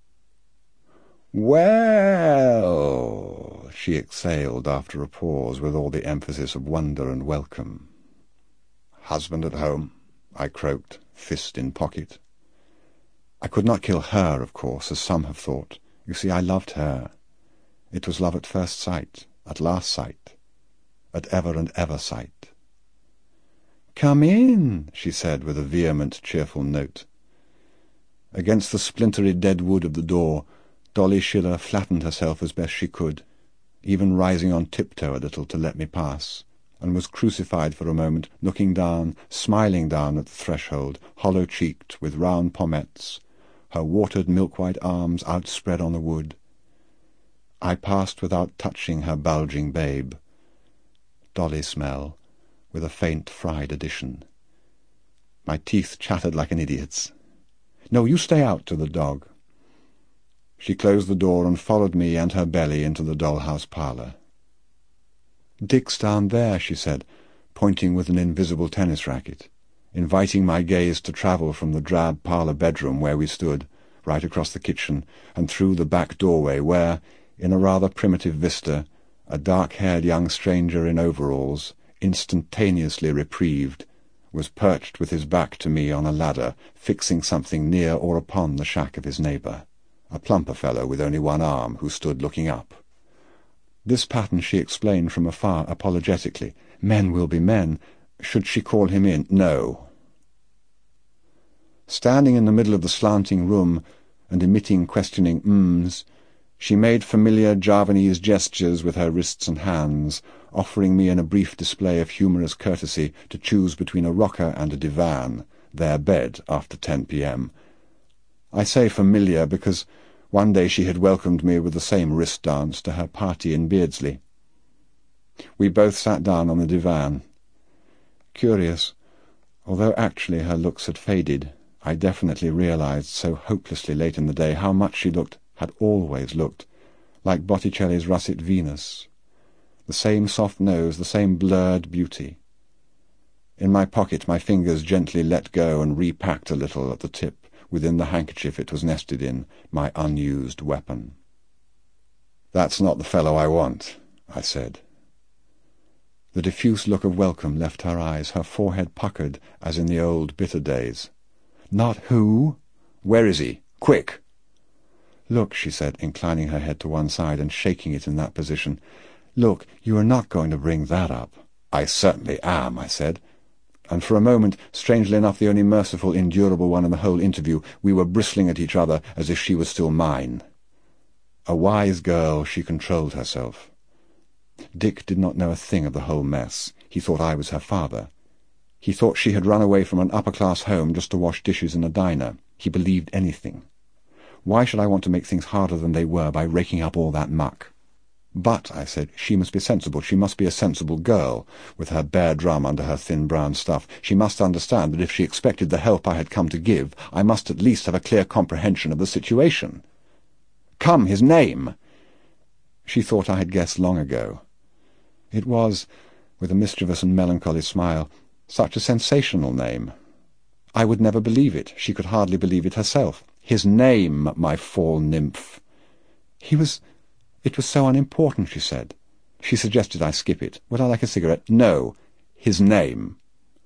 "Well," she exhaled after a pause with all the emphasis of wonder and welcome. Husband at home, I croaked, fist in pocket. I could not kill her, of course, as some have thought. You see, I loved her. It was love at first sight, at last sight, at ever and ever sight. "Come in," she said with a vehement, cheerful note. Against the splintery dead wood of the door, Dolly Schiller flattened herself as best she could, even rising on tiptoe a little to let me pass, and was crucified for a moment, looking down, smiling down at the threshold, hollow-cheeked, with round pommettes, her watered milk-white arms outspread on the wood. I passed without touching her bulging babe. Dolly smell, with a faint fried addition. My teeth chattered like an idiot's. "No, you stay out," to the dog. She closed the door and followed me and her belly into the dollhouse parlour. "Dick's down there," she said, pointing with an invisible tennis racket, inviting my gaze to travel from the drab parlour bedroom where we stood, right across the kitchen, and through the back doorway where, in a rather primitive vista, a dark-haired young stranger in overalls, instantaneously reprieved, was perched with his back to me on a ladder, fixing something near or upon the shack of his neighbour, a plumper fellow with only one arm, who stood looking up. This pattern she explained from afar apologetically. Men will be men. Should she call him in? No. Standing in the middle of the slanting room and emitting questioning mms, she made familiar Javanese gestures with her wrists and hands, offering me in a brief display of humorous courtesy to choose between a rocker and a divan, their bed after ten p m I say familiar because one day she had welcomed me with the same wrist dance to her party in Beardsley. We both sat down on the divan. Curious, although actually her looks had faded, I definitely realized so hopelessly late in the day how much she looked, had always looked, like Botticelli's russet Venus. The same soft nose, the same blurred beauty. In my pocket my fingers gently let go and repacked a little at the tip, within the handkerchief it was nested in, my unused weapon. "That's not the fellow I want," I said. The diffuse look of welcome left her eyes, her forehead puckered as in the old bitter days. "Not who? Where is he? Quick!" "Look," she said, inclining her head to one side and shaking it in that position. "Look, you are not going to bring that up." "I certainly am," I said. And for a moment, strangely enough the only merciful, endurable one in the whole interview, we were bristling at each other as if she was still mine. A wise girl, she controlled herself. Dick did not know a thing of the whole mess. He thought I was her father. He thought she had run away from an upper-class home just to wash dishes in a diner. He believed anything. Why should I want to make things harder than they were by raking up all that muck? "But," I said, "she must be sensible. She must be a sensible girl, with her bear drum under her thin brown stuff. She must understand that if she expected the help I had come to give, I must at least have a clear comprehension of the situation." "Come, his name!" She thought I had guessed long ago. It was, with a mischievous and melancholy smile, such a sensational name. I would never believe it. She could hardly believe it herself. "His name, my fall nymph." He was... It was so unimportant, she said. She suggested I skip it. Would I like a cigarette? No. His name.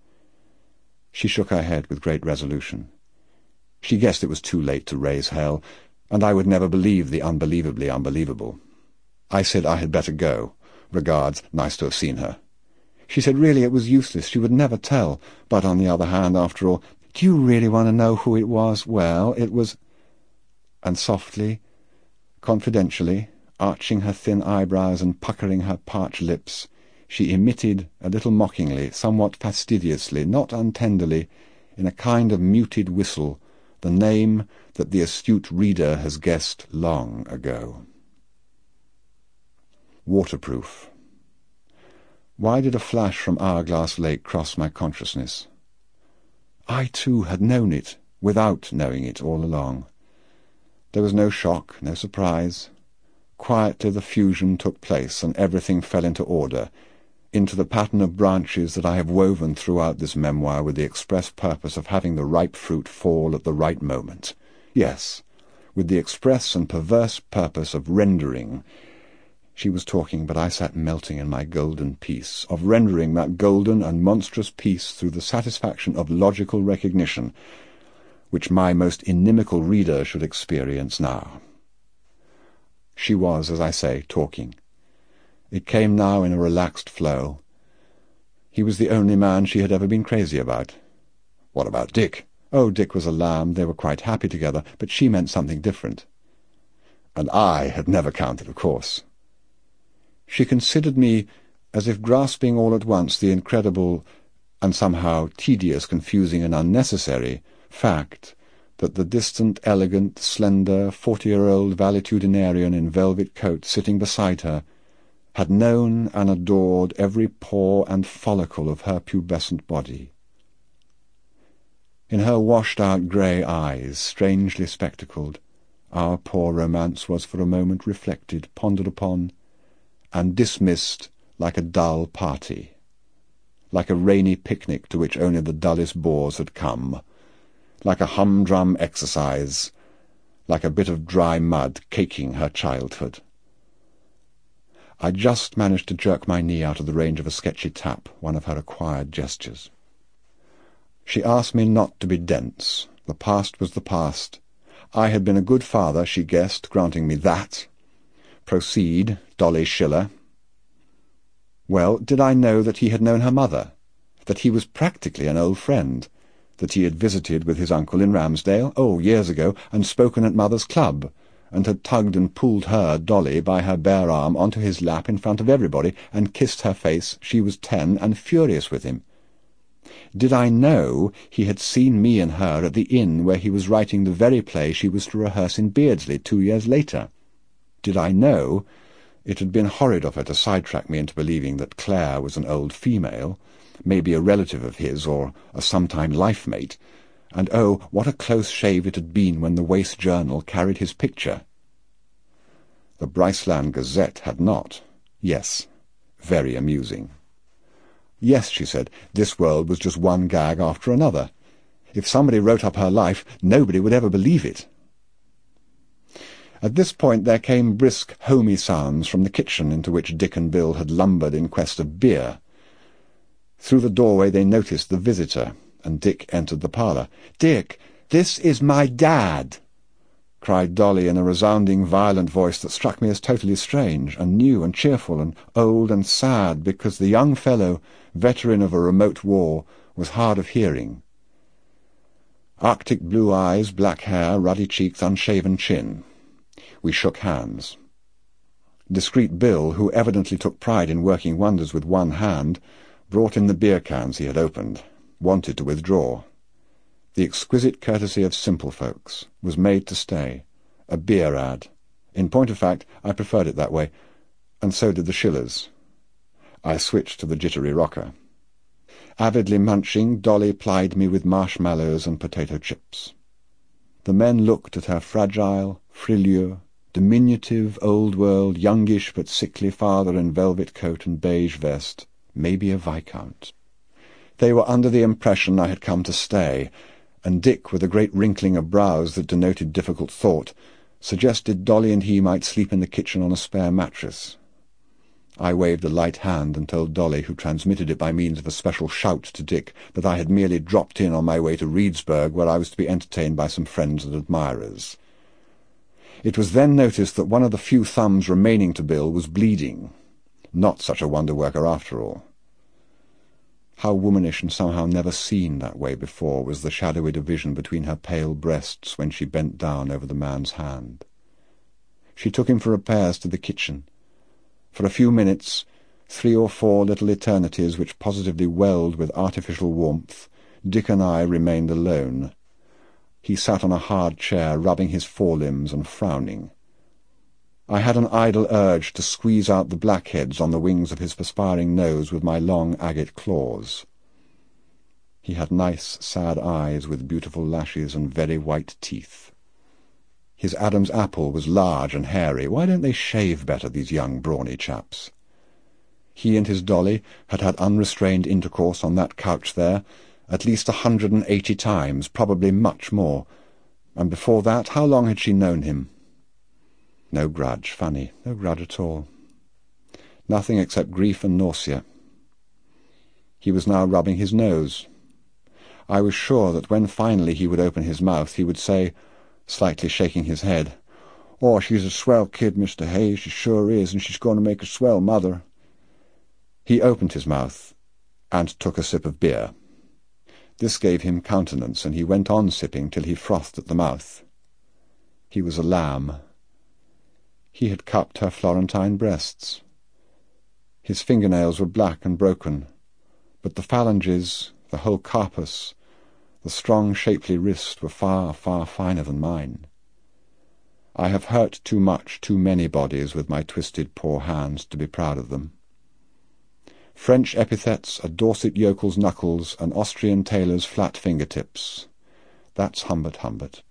She shook her head with great resolution. She guessed it was too late to raise hell, and I would never believe the unbelievably unbelievable. I said I had better go. Regards, nice to have seen her. She said really it was useless. She would never tell. But on the other hand, after all, do you really want to know who it was? Well, it was... And softly, confidentially, arching her thin eyebrows and puckering her parched lips, she emitted, a little mockingly, somewhat fastidiously, not untenderly, in a kind of muted whistle, the name that the astute reader has guessed long ago. Waterproof. Why did a flash from Hourglass Lake cross my consciousness? I, too, had known it, without knowing it all along. There was no shock, no surprise. Quietly the fusion took place, and everything fell into order, into the pattern of branches that I have woven throughout this memoir with the express purpose of having the ripe fruit fall at the right moment. Yes, with the express and perverse purpose of rendering... She was talking, but I sat melting in my golden peace, of rendering that golden and monstrous peace through the satisfaction of logical recognition, which my most inimical reader should experience now. She was, as I say, talking. It came now in a relaxed flow. He was the only man she had ever been crazy about. What about Dick? Oh, Dick was a lamb. They were quite happy together, but she meant something different. And I had never counted, of course. She considered me as if grasping all at once the incredible and somehow tedious, confusing and unnecessary fact that the distant, elegant, slender, forty-year-old valetudinarian in velvet coat sitting beside her had known and adored every pore and follicle of her pubescent body. In her washed-out grey eyes, strangely spectacled, our poor romance was for a moment reflected, pondered upon, and dismissed like a dull party, like a rainy picnic to which only the dullest bores had come, like a humdrum exercise, like a bit of dry mud caking her childhood. I just managed to jerk my knee out of the range of a sketchy tap, one of her acquired gestures. She asked me not to be dense. The past was the past. I had been a good father, she guessed, granting me that. Proceed, Dolly Schiller. Well, did I know that he had known her mother, that he was practically an old friend, that he had visited with his uncle in Ramsdale, oh, years ago, and spoken at Mother's Club, and had tugged and pulled her, Dolly, by her bare arm onto his lap in front of everybody, and kissed her face, she was ten, and furious with him? Did I know he had seen me and her at the inn where he was writing the very play she was to rehearse in Beardsley two years later? Did I know it had been horrid of her to sidetrack me into believing that Claire was an old female, maybe a relative of his or a sometime life-mate, and oh, what a close shave it had been when the Waste Journal carried his picture. The Bryceland Gazette had not. Yes, very amusing. Yes, she said, this world was just one gag after another. If somebody wrote up her life, nobody would ever believe it. At this point there came brisk, homey sounds from the kitchen into which Dick and Bill had lumbered in quest of beer. Through the doorway they noticed the visitor, and Dick entered the parlour. "Dick, this is my dad!" cried Dolly in a resounding, violent voice that struck me as totally strange, and new and cheerful, and old and sad, because the young fellow, veteran of a remote war, was hard of hearing. Arctic blue eyes, black hair, ruddy cheeks, unshaven chin. We shook hands. Discreet Bill, who evidently took pride in working wonders with one hand, brought in the beer cans he had opened, wanted to withdraw. The exquisite courtesy of simple folks was made to stay. A beer ad. In point of fact, I preferred it that way, and so did the Schillers. I switched to the jittery rocker. Avidly munching, Dolly plied me with marshmallows and potato chips. The men looked at her fragile, frileux, diminutive, old-world, youngish but sickly father in velvet coat and beige vest, maybe a viscount. They were under the impression I had come to stay, and Dick, with a great wrinkling of brows that denoted difficult thought, suggested Dolly and he might sleep in the kitchen on a spare mattress. I waved a light hand and told Dolly, who transmitted it by means of a special shout to Dick, that I had merely dropped in on my way to Reedsburg, where I was to be entertained by some friends and admirers. It was then noticed that one of the few thumbs remaining to Bill was bleeding. Not such a wonder-worker after all. How womanish and somehow never seen that way before was the shadowy division between her pale breasts when she bent down over the man's hand. She took him for repairs to the kitchen. For a few minutes, three or four little eternities which positively welled with artificial warmth, Dick and I remained alone. He sat on a hard chair, rubbing his forelimbs and frowning. I had an idle urge to squeeze out the blackheads on the wings of his perspiring nose with my long agate claws. He had nice, sad eyes with beautiful lashes and very white teeth. His Adam's apple was large and hairy. Why don't they shave better, these young brawny chaps? He and his Dolly had had unrestrained intercourse on that couch there at least a hundred and eighty times, probably much more. And before that, how long had she known him? No grudge, funny, no grudge at all. Nothing except grief and nausea. He was now rubbing his nose. I was sure that when finally he would open his mouth, he would say, slightly shaking his head, "Oh, she's a swell kid, Mister Hayes, she sure is, and she's going to make a swell mother." He opened his mouth and took a sip of beer. This gave him countenance, and he went on sipping till he frothed at the mouth. He was a lamb. He had cupped her Florentine breasts. His fingernails were black and broken, but the phalanges, the whole carpus, the strong, shapely wrist were far, far finer than mine. I have hurt too much, too many bodies with my twisted poor hands to be proud of them. French epithets, a Dorset yokel's knuckles, an Austrian tailor's flat fingertips. That's Humbert Humbert.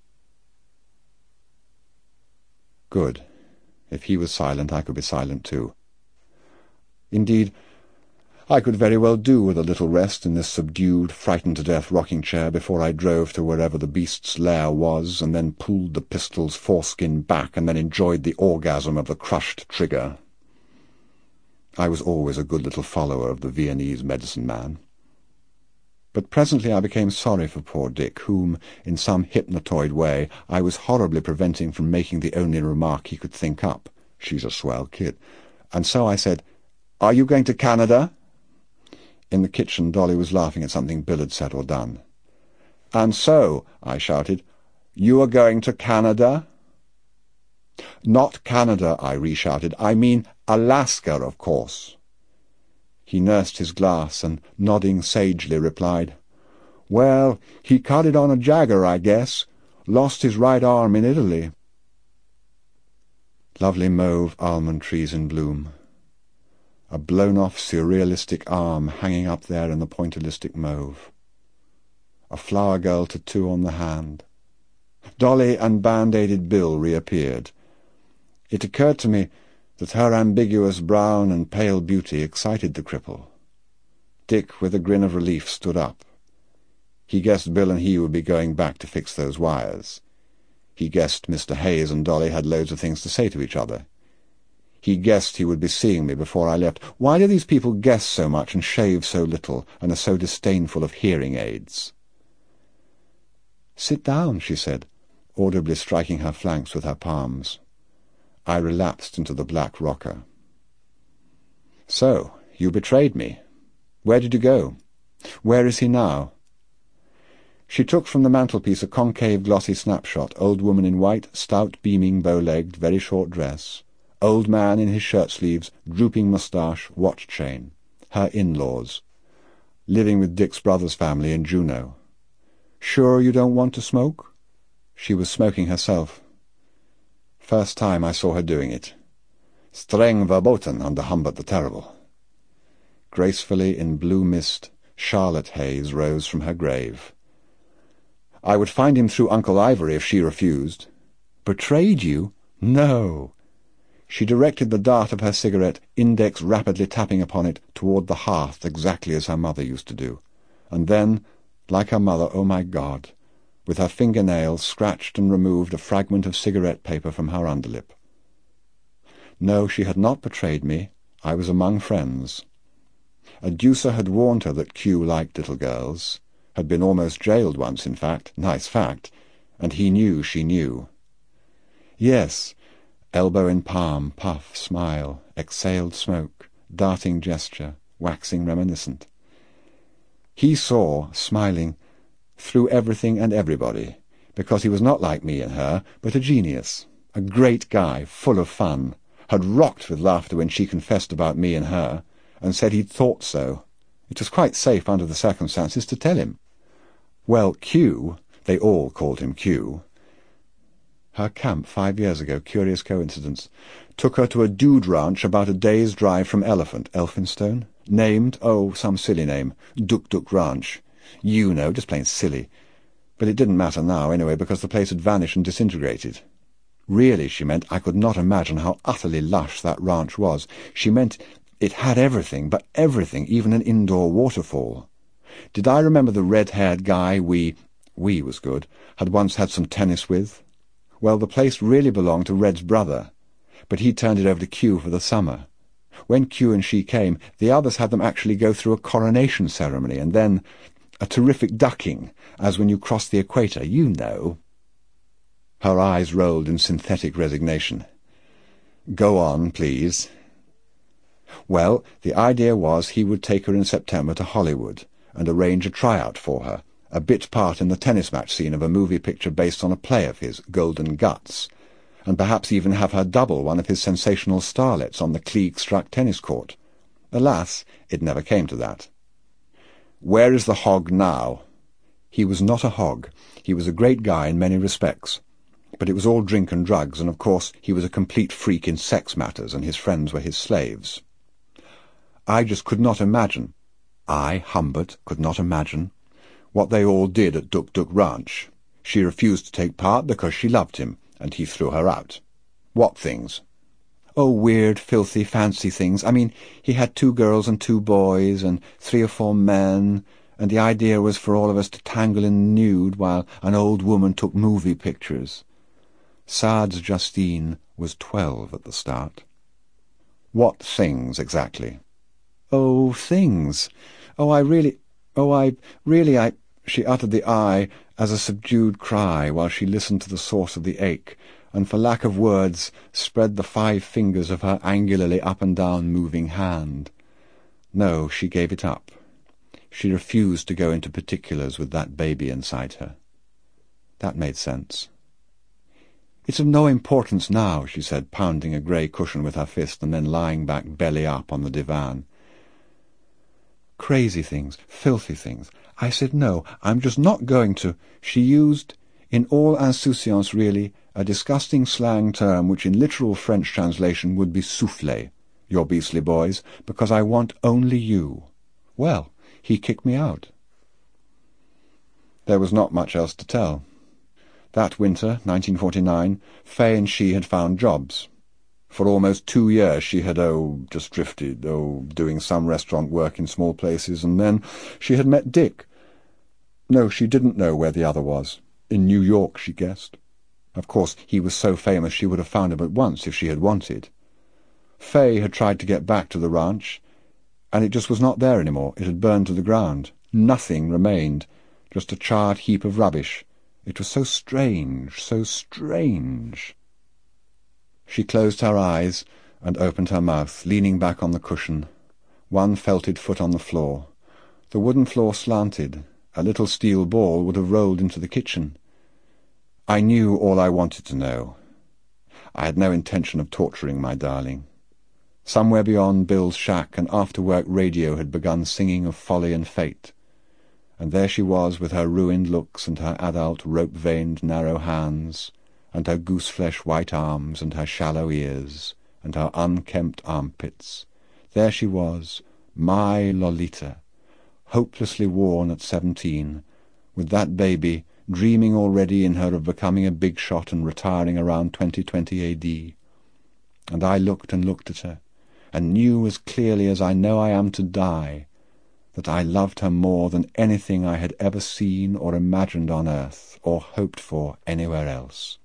Good. If he was silent, I could be silent too. Indeed, I could very well do with a little rest in this subdued, frightened-to-death rocking-chair before I drove to wherever the beast's lair was, and then pulled the pistol's foreskin back, and then enjoyed the orgasm of the crushed trigger. I was always a good little follower of the Viennese medicine-man. But presently I became sorry for poor Dick, whom, in some hypnotoid way, I was horribly preventing from making the only remark he could think up. "She's a swell kid." And so I said, "Are you going to Canada?" In the kitchen, Dolly was laughing at something Bill had said or done. "And so," I shouted, "you are going to Canada?" "Not Canada," I reshouted. "I mean Alaska, of course." He nursed his glass and, nodding sagely, replied, "Well, he caught it on a jagger, I guess. Lost his right arm in Italy." Lovely mauve almond trees in bloom. A blown-off surrealistic arm hanging up there in the pointillistic mauve. A flower girl tattoo on the hand. Dolly and band-aided Bill reappeared. It occurred to me that her ambiguous brown and pale beauty excited the cripple. Dick, with a grin of relief, stood up. He guessed Bill and he would be going back to fix those wires. He guessed Mister Hayes and Dolly had loads of things to say to each other. He guessed he would be seeing me before I left. Why do these people guess so much and shave so little and are so disdainful of hearing aids? "Sit down," she said, audibly striking her flanks with her palms. I relapsed into the black rocker. "So, you betrayed me. Where did you go? Where is he now?" She took from the mantelpiece a concave, glossy snapshot, old woman in white, stout, beaming, bow-legged, very short dress, old man in his shirt-sleeves, drooping moustache, watch-chain, her in-laws, living with Dick's brother's family in Juneau. "Sure you don't want to smoke?" She was smoking herself. First time I saw her doing it. Streng verboten under Humbert the Terrible. Gracefully in blue mist, Charlotte Hayes rose from her grave. I would find him through Uncle Ivory if she refused. Betrayed you? No. She directed the dart of her cigarette, index rapidly tapping upon it, toward the hearth exactly as her mother used to do. And then, like her mother, oh my God, with her fingernails scratched and removed a fragment of cigarette paper from her underlip. No, she had not betrayed me. I was among friends. A deucer had warned her that Q liked little girls, had been almost jailed once, in fact, nice fact, and he knew she knew. Yes, elbow in palm, puff, smile, exhaled smoke, darting gesture, waxing reminiscent. He saw, smiling, through everything and everybody, because he was not like me and her, but a genius, a great guy, full of fun, had rocked with laughter when she confessed about me and her, and said he'd thought so. It was quite safe under the circumstances to tell him. Well, Q, they all called him Q. Her camp five years ago, curious coincidence, took her to a dude ranch about a day's drive from Elephant, Elphinstone, named, oh, some silly name, Duk Duk Ranch. You know, just plain silly. But it didn't matter now, anyway, because the place had vanished and disintegrated. Really, she meant, I could not imagine how utterly lush that ranch was. She meant it had everything, but everything, even an indoor waterfall. Did I remember the red-haired guy we, we was good, had once had some tennis with? Well, the place really belonged to Red's brother, but he turned it over to Q for the summer. When Q and she came, the others had them actually go through a coronation ceremony, and then a terrific ducking, as when you cross the equator, you know. Her eyes rolled in synthetic resignation. Go on, please. Well, the idea was he would take her in September to Hollywood and arrange a tryout for her, a bit part in the tennis match scene of a movie picture based on a play of his, Golden Guts, and perhaps even have her double one of his sensational starlets on the Klieg-Struck tennis court. Alas, it never came to that. Where is the hog now? He was not a hog. He was a great guy in many respects. But it was all drink and drugs, and of course he was a complete freak in sex matters, and his friends were his slaves. I just could not imagine, I, Humbert, could not imagine, what they all did at Duk Duk Ranch. She refused to take part because she loved him, and he threw her out. What things? Oh, weird, filthy, fancy things. I mean, he had two girls and two boys, and three or four men, and the idea was for all of us to tangle in the nude while an old woman took movie pictures. Saad's Justine was twelve at the start. What things, exactly? Oh, things. Oh, I really... Oh, I... Really, I... She uttered the I as a subdued cry while she listened to the source of the ache, and for lack of words spread the five fingers of her angularly up and down moving hand. No, she gave it up. She refused to go into particulars with that baby inside her. That made sense. It's of no importance now, she said, pounding a grey cushion with her fist and then lying back belly up on the divan. Crazy things, filthy things. I said, no, I'm just not going to. She used, in all insouciance really, a disgusting slang term which in literal French translation would be soufflé, your beastly boys, because I want only you. Well, he kicked me out. There was not much else to tell. That winter, nineteen forty-nine, Fay and she had found jobs. For almost two years she had, oh, just drifted, oh, doing some restaurant work in small places, and then she had met Dick. No, she didn't know where the other was. In New York, she guessed. Of course, he was so famous she would have found him at once if she had wanted. Fay had tried to get back to the ranch, and it just was not there any more. It had burned to the ground. Nothing remained, just a charred heap of rubbish. It was so strange, so strange. She closed her eyes and opened her mouth, leaning back on the cushion, one felted foot on the floor. The wooden floor slanted. A little steel ball would have rolled into the kitchen. I knew all I wanted to know. I had no intention of torturing my darling. Somewhere beyond Bill's shack, an after-work radio had begun singing of folly and fate. And there she was with her ruined looks and her adult rope-veined narrow hands, and her goose-flesh white arms and her shallow ears, and her unkempt armpits. There she was, my Lolita, hopelessly worn at seventeen, with that baby, dreaming already in her of becoming a big shot and retiring around twenty twenty A D. And I looked and looked at her, and knew as clearly as I know I am to die, that I loved her more than anything I had ever seen or imagined on earth, or hoped for anywhere else.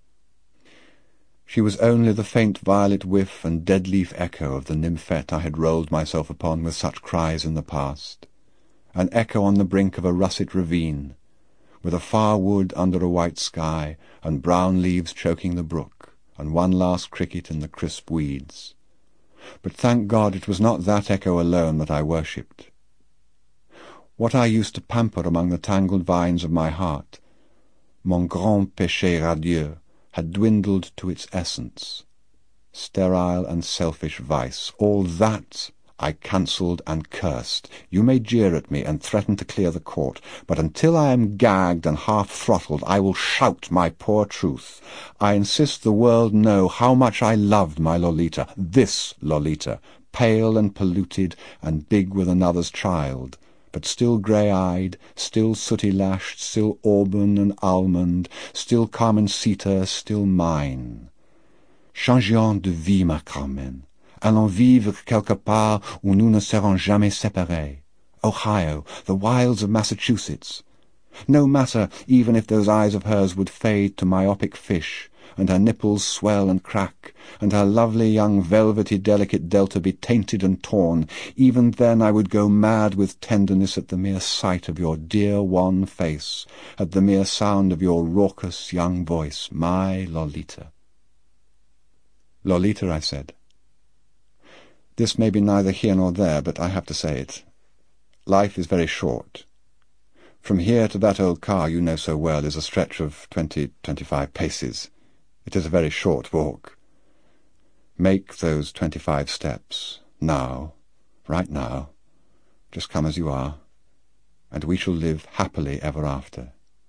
She was only the faint violet whiff and dead-leaf echo of the nymphette I had rolled myself upon with such cries in the past, an echo on the brink of a russet ravine, with a far wood under a white sky, and brown leaves choking the brook, and one last cricket in the crisp weeds. But thank God it was not that echo alone that I worshipped. What I used to pamper among the tangled vines of my heart, mon grand péché radieux, had dwindled to its essence. Sterile and selfish vice, all that I cancelled and cursed. You may jeer at me and threaten to clear the court, but until I am gagged and half-throttled I will shout my poor truth. I insist the world know how much I loved my Lolita, this Lolita, pale and polluted and big with another's child, but still grey-eyed, still sooty-lashed, still auburn and almond, still Carmencita, still mine. Changeons de vie, ma Carmen. Allons vivre quelque part où nous ne serons jamais séparés. Ohio, the wilds of Massachusetts. No matter, even if those eyes of hers would fade to myopic fish, and her nipples swell and crack, and her lovely young velvety delicate delta be tainted and torn, even then I would go mad with tenderness at the mere sight of your dear wan face, at the mere sound of your raucous young voice, my Lolita. Lolita, I said. This may be neither here nor there, but I have to say it. Life is very short. From here to that old car you know so well is a stretch of twenty, twenty-five paces. It is a very short walk. Make those twenty-five steps, now, right now. Just come as you are, and we shall live happily ever after.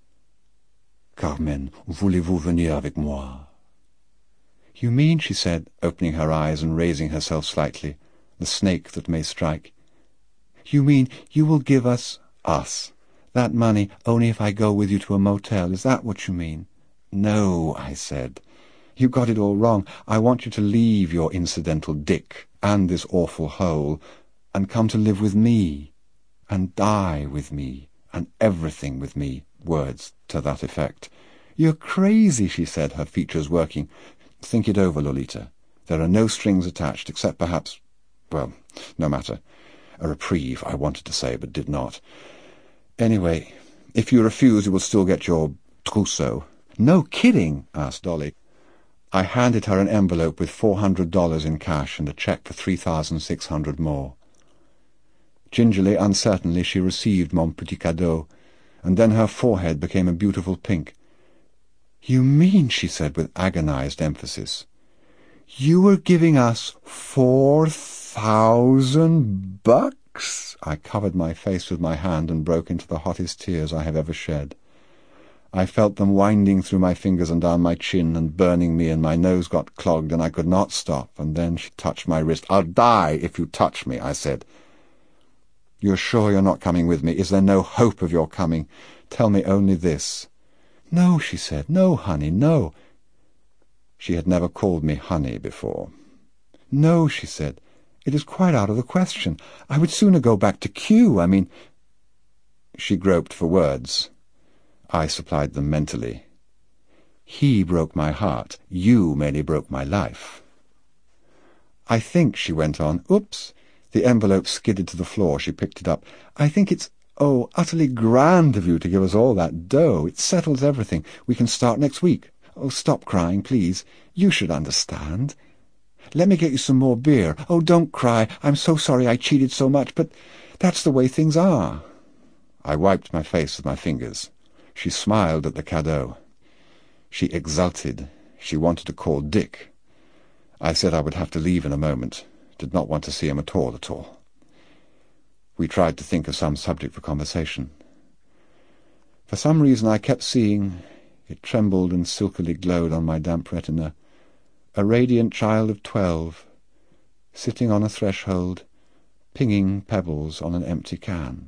Carmen, voulez-vous venir avec moi? You mean, she said, opening her eyes and raising herself slightly, the snake that may strike. You mean you will give us, us, that money only if I go with you to a motel? Is that what you mean? No, I said. You got it all wrong. I want you to leave your incidental dick and this awful hole and come to live with me and die with me and everything with me. Words to that effect. You're crazy, she said, her features working. Think it over, Lolita. There are no strings attached, except perhaps, well, no matter. A reprieve, I wanted to say, but did not. Anyway, if you refuse, you will still get your trousseau. No kidding, asked Dolly. I handed her an envelope with four hundred dollars in cash and a cheque for three thousand six hundred more. Gingerly, uncertainly, she received mon petit cadeau, and then her forehead became a beautiful pink. You mean, she said with agonized emphasis, you were giving us four thousand bucks? I covered my face with my hand and broke into the hottest tears I have ever shed. I felt them winding through my fingers and down my chin and burning me, and my nose got clogged, and I could not stop, and then she touched my wrist. I'll die if you touch me, I said. You're sure you're not coming with me? Is there no hope of your coming? Tell me only this. No, she said. No, honey, no. She had never called me honey before. No, she said. It is quite out of the question. I would sooner go back to Kew. I mean... She groped for words. I supplied them mentally. He broke my heart. You merely broke my life. I think, she went on. Oops. The envelope skidded to the floor. She picked it up. I think it's, oh, utterly grand of you to give us all that dough. It settles everything. We can start next week. Oh, stop crying, please. You should understand. Let me get you some more beer. Oh, don't cry. I'm so sorry I cheated so much, but that's the way things are. I wiped my face with my fingers. She smiled at the cadeau. She exulted. She wanted to call Dick. I said I would have to leave in a moment. Did not want to see him at all at all. We tried to think of some subject for conversation. For some reason I kept seeing, it trembled and silkily glowed on my damp retina, a radiant child of twelve, sitting on a threshold, pinging pebbles on an empty can.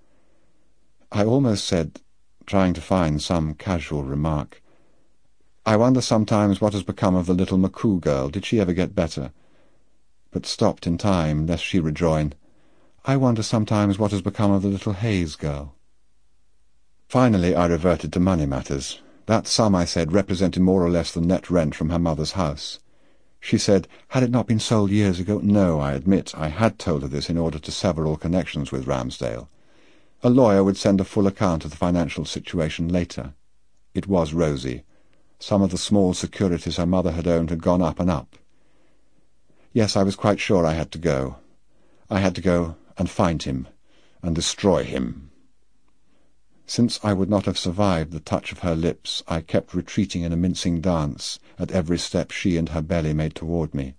I almost said, trying to find some casual remark, I wonder sometimes what has become of the little McCoo girl. Did she ever get better? But stopped in time, lest she rejoin, I wonder sometimes what has become of the little Hayes girl. Finally I reverted to money matters. That sum, I said, represented more or less the net rent from her mother's house. She said, had it not been sold years ago? No, I admit, I had told her this in order to sever all connections with Ramsdale. A lawyer would send a full account of the financial situation later. It was rosy. Some of the small securities her mother had owned had gone up and up. Yes, I was quite sure I had to go. I had to go and find him, and destroy him. Since I would not have survived the touch of her lips, I kept retreating in a mincing dance at every step she and her belly made toward me.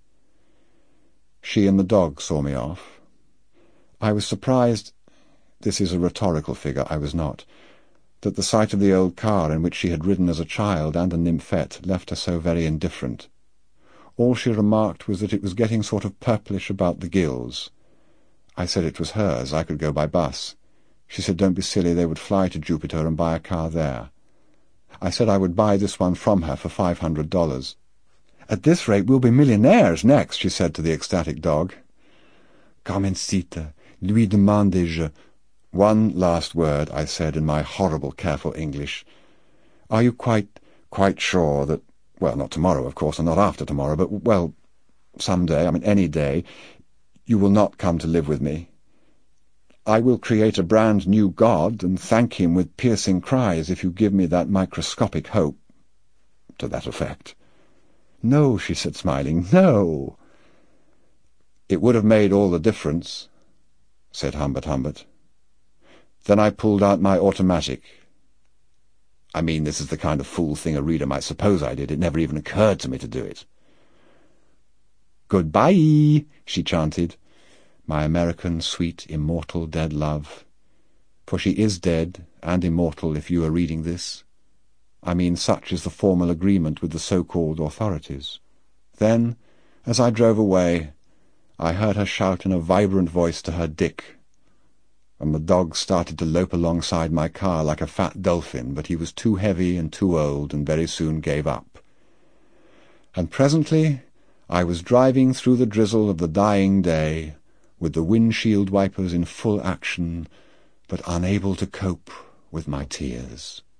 She and the dog saw me off. I was surprised, this is a rhetorical figure, I was not, that the sight of the old car in which she had ridden as a child and a nymphette left her so very indifferent. All she remarked was that it was getting sort of purplish about the gills. I said it was hers, I could go by bus. She said, don't be silly, they would fly to Jupiter and buy a car there. I said I would buy this one from her for five hundred dollars. At this rate we'll be millionaires next, she said to the ecstatic dog. Carmencita, lui demandai-je. One last word, I said in my horrible careful English. Are you quite, quite sure that... Well, not tomorrow, of course, and not after tomorrow, but, well, some day, I mean any day, you will not come to live with me. I will create a brand new God and thank him with piercing cries if you give me that microscopic hope. To that effect. No, she said, smiling, no. It would have made all the difference, said Humbert Humbert. Then I pulled out my automatic. I mean, this is the kind of fool thing a reader might suppose I did. It never even occurred to me to do it. Goodbye, she chanted, my American, sweet, immortal dead love. For she is dead and immortal if you are reading this. I mean, such is the formal agreement with the so-called authorities. Then, as I drove away, I heard her shout in a vibrant voice to her Dick, and the dog started to lope alongside my car like a fat dolphin, but he was too heavy and too old, and very soon gave up. And presently I was driving through the drizzle of the dying day, with the windshield wipers in full action, but unable to cope with my tears.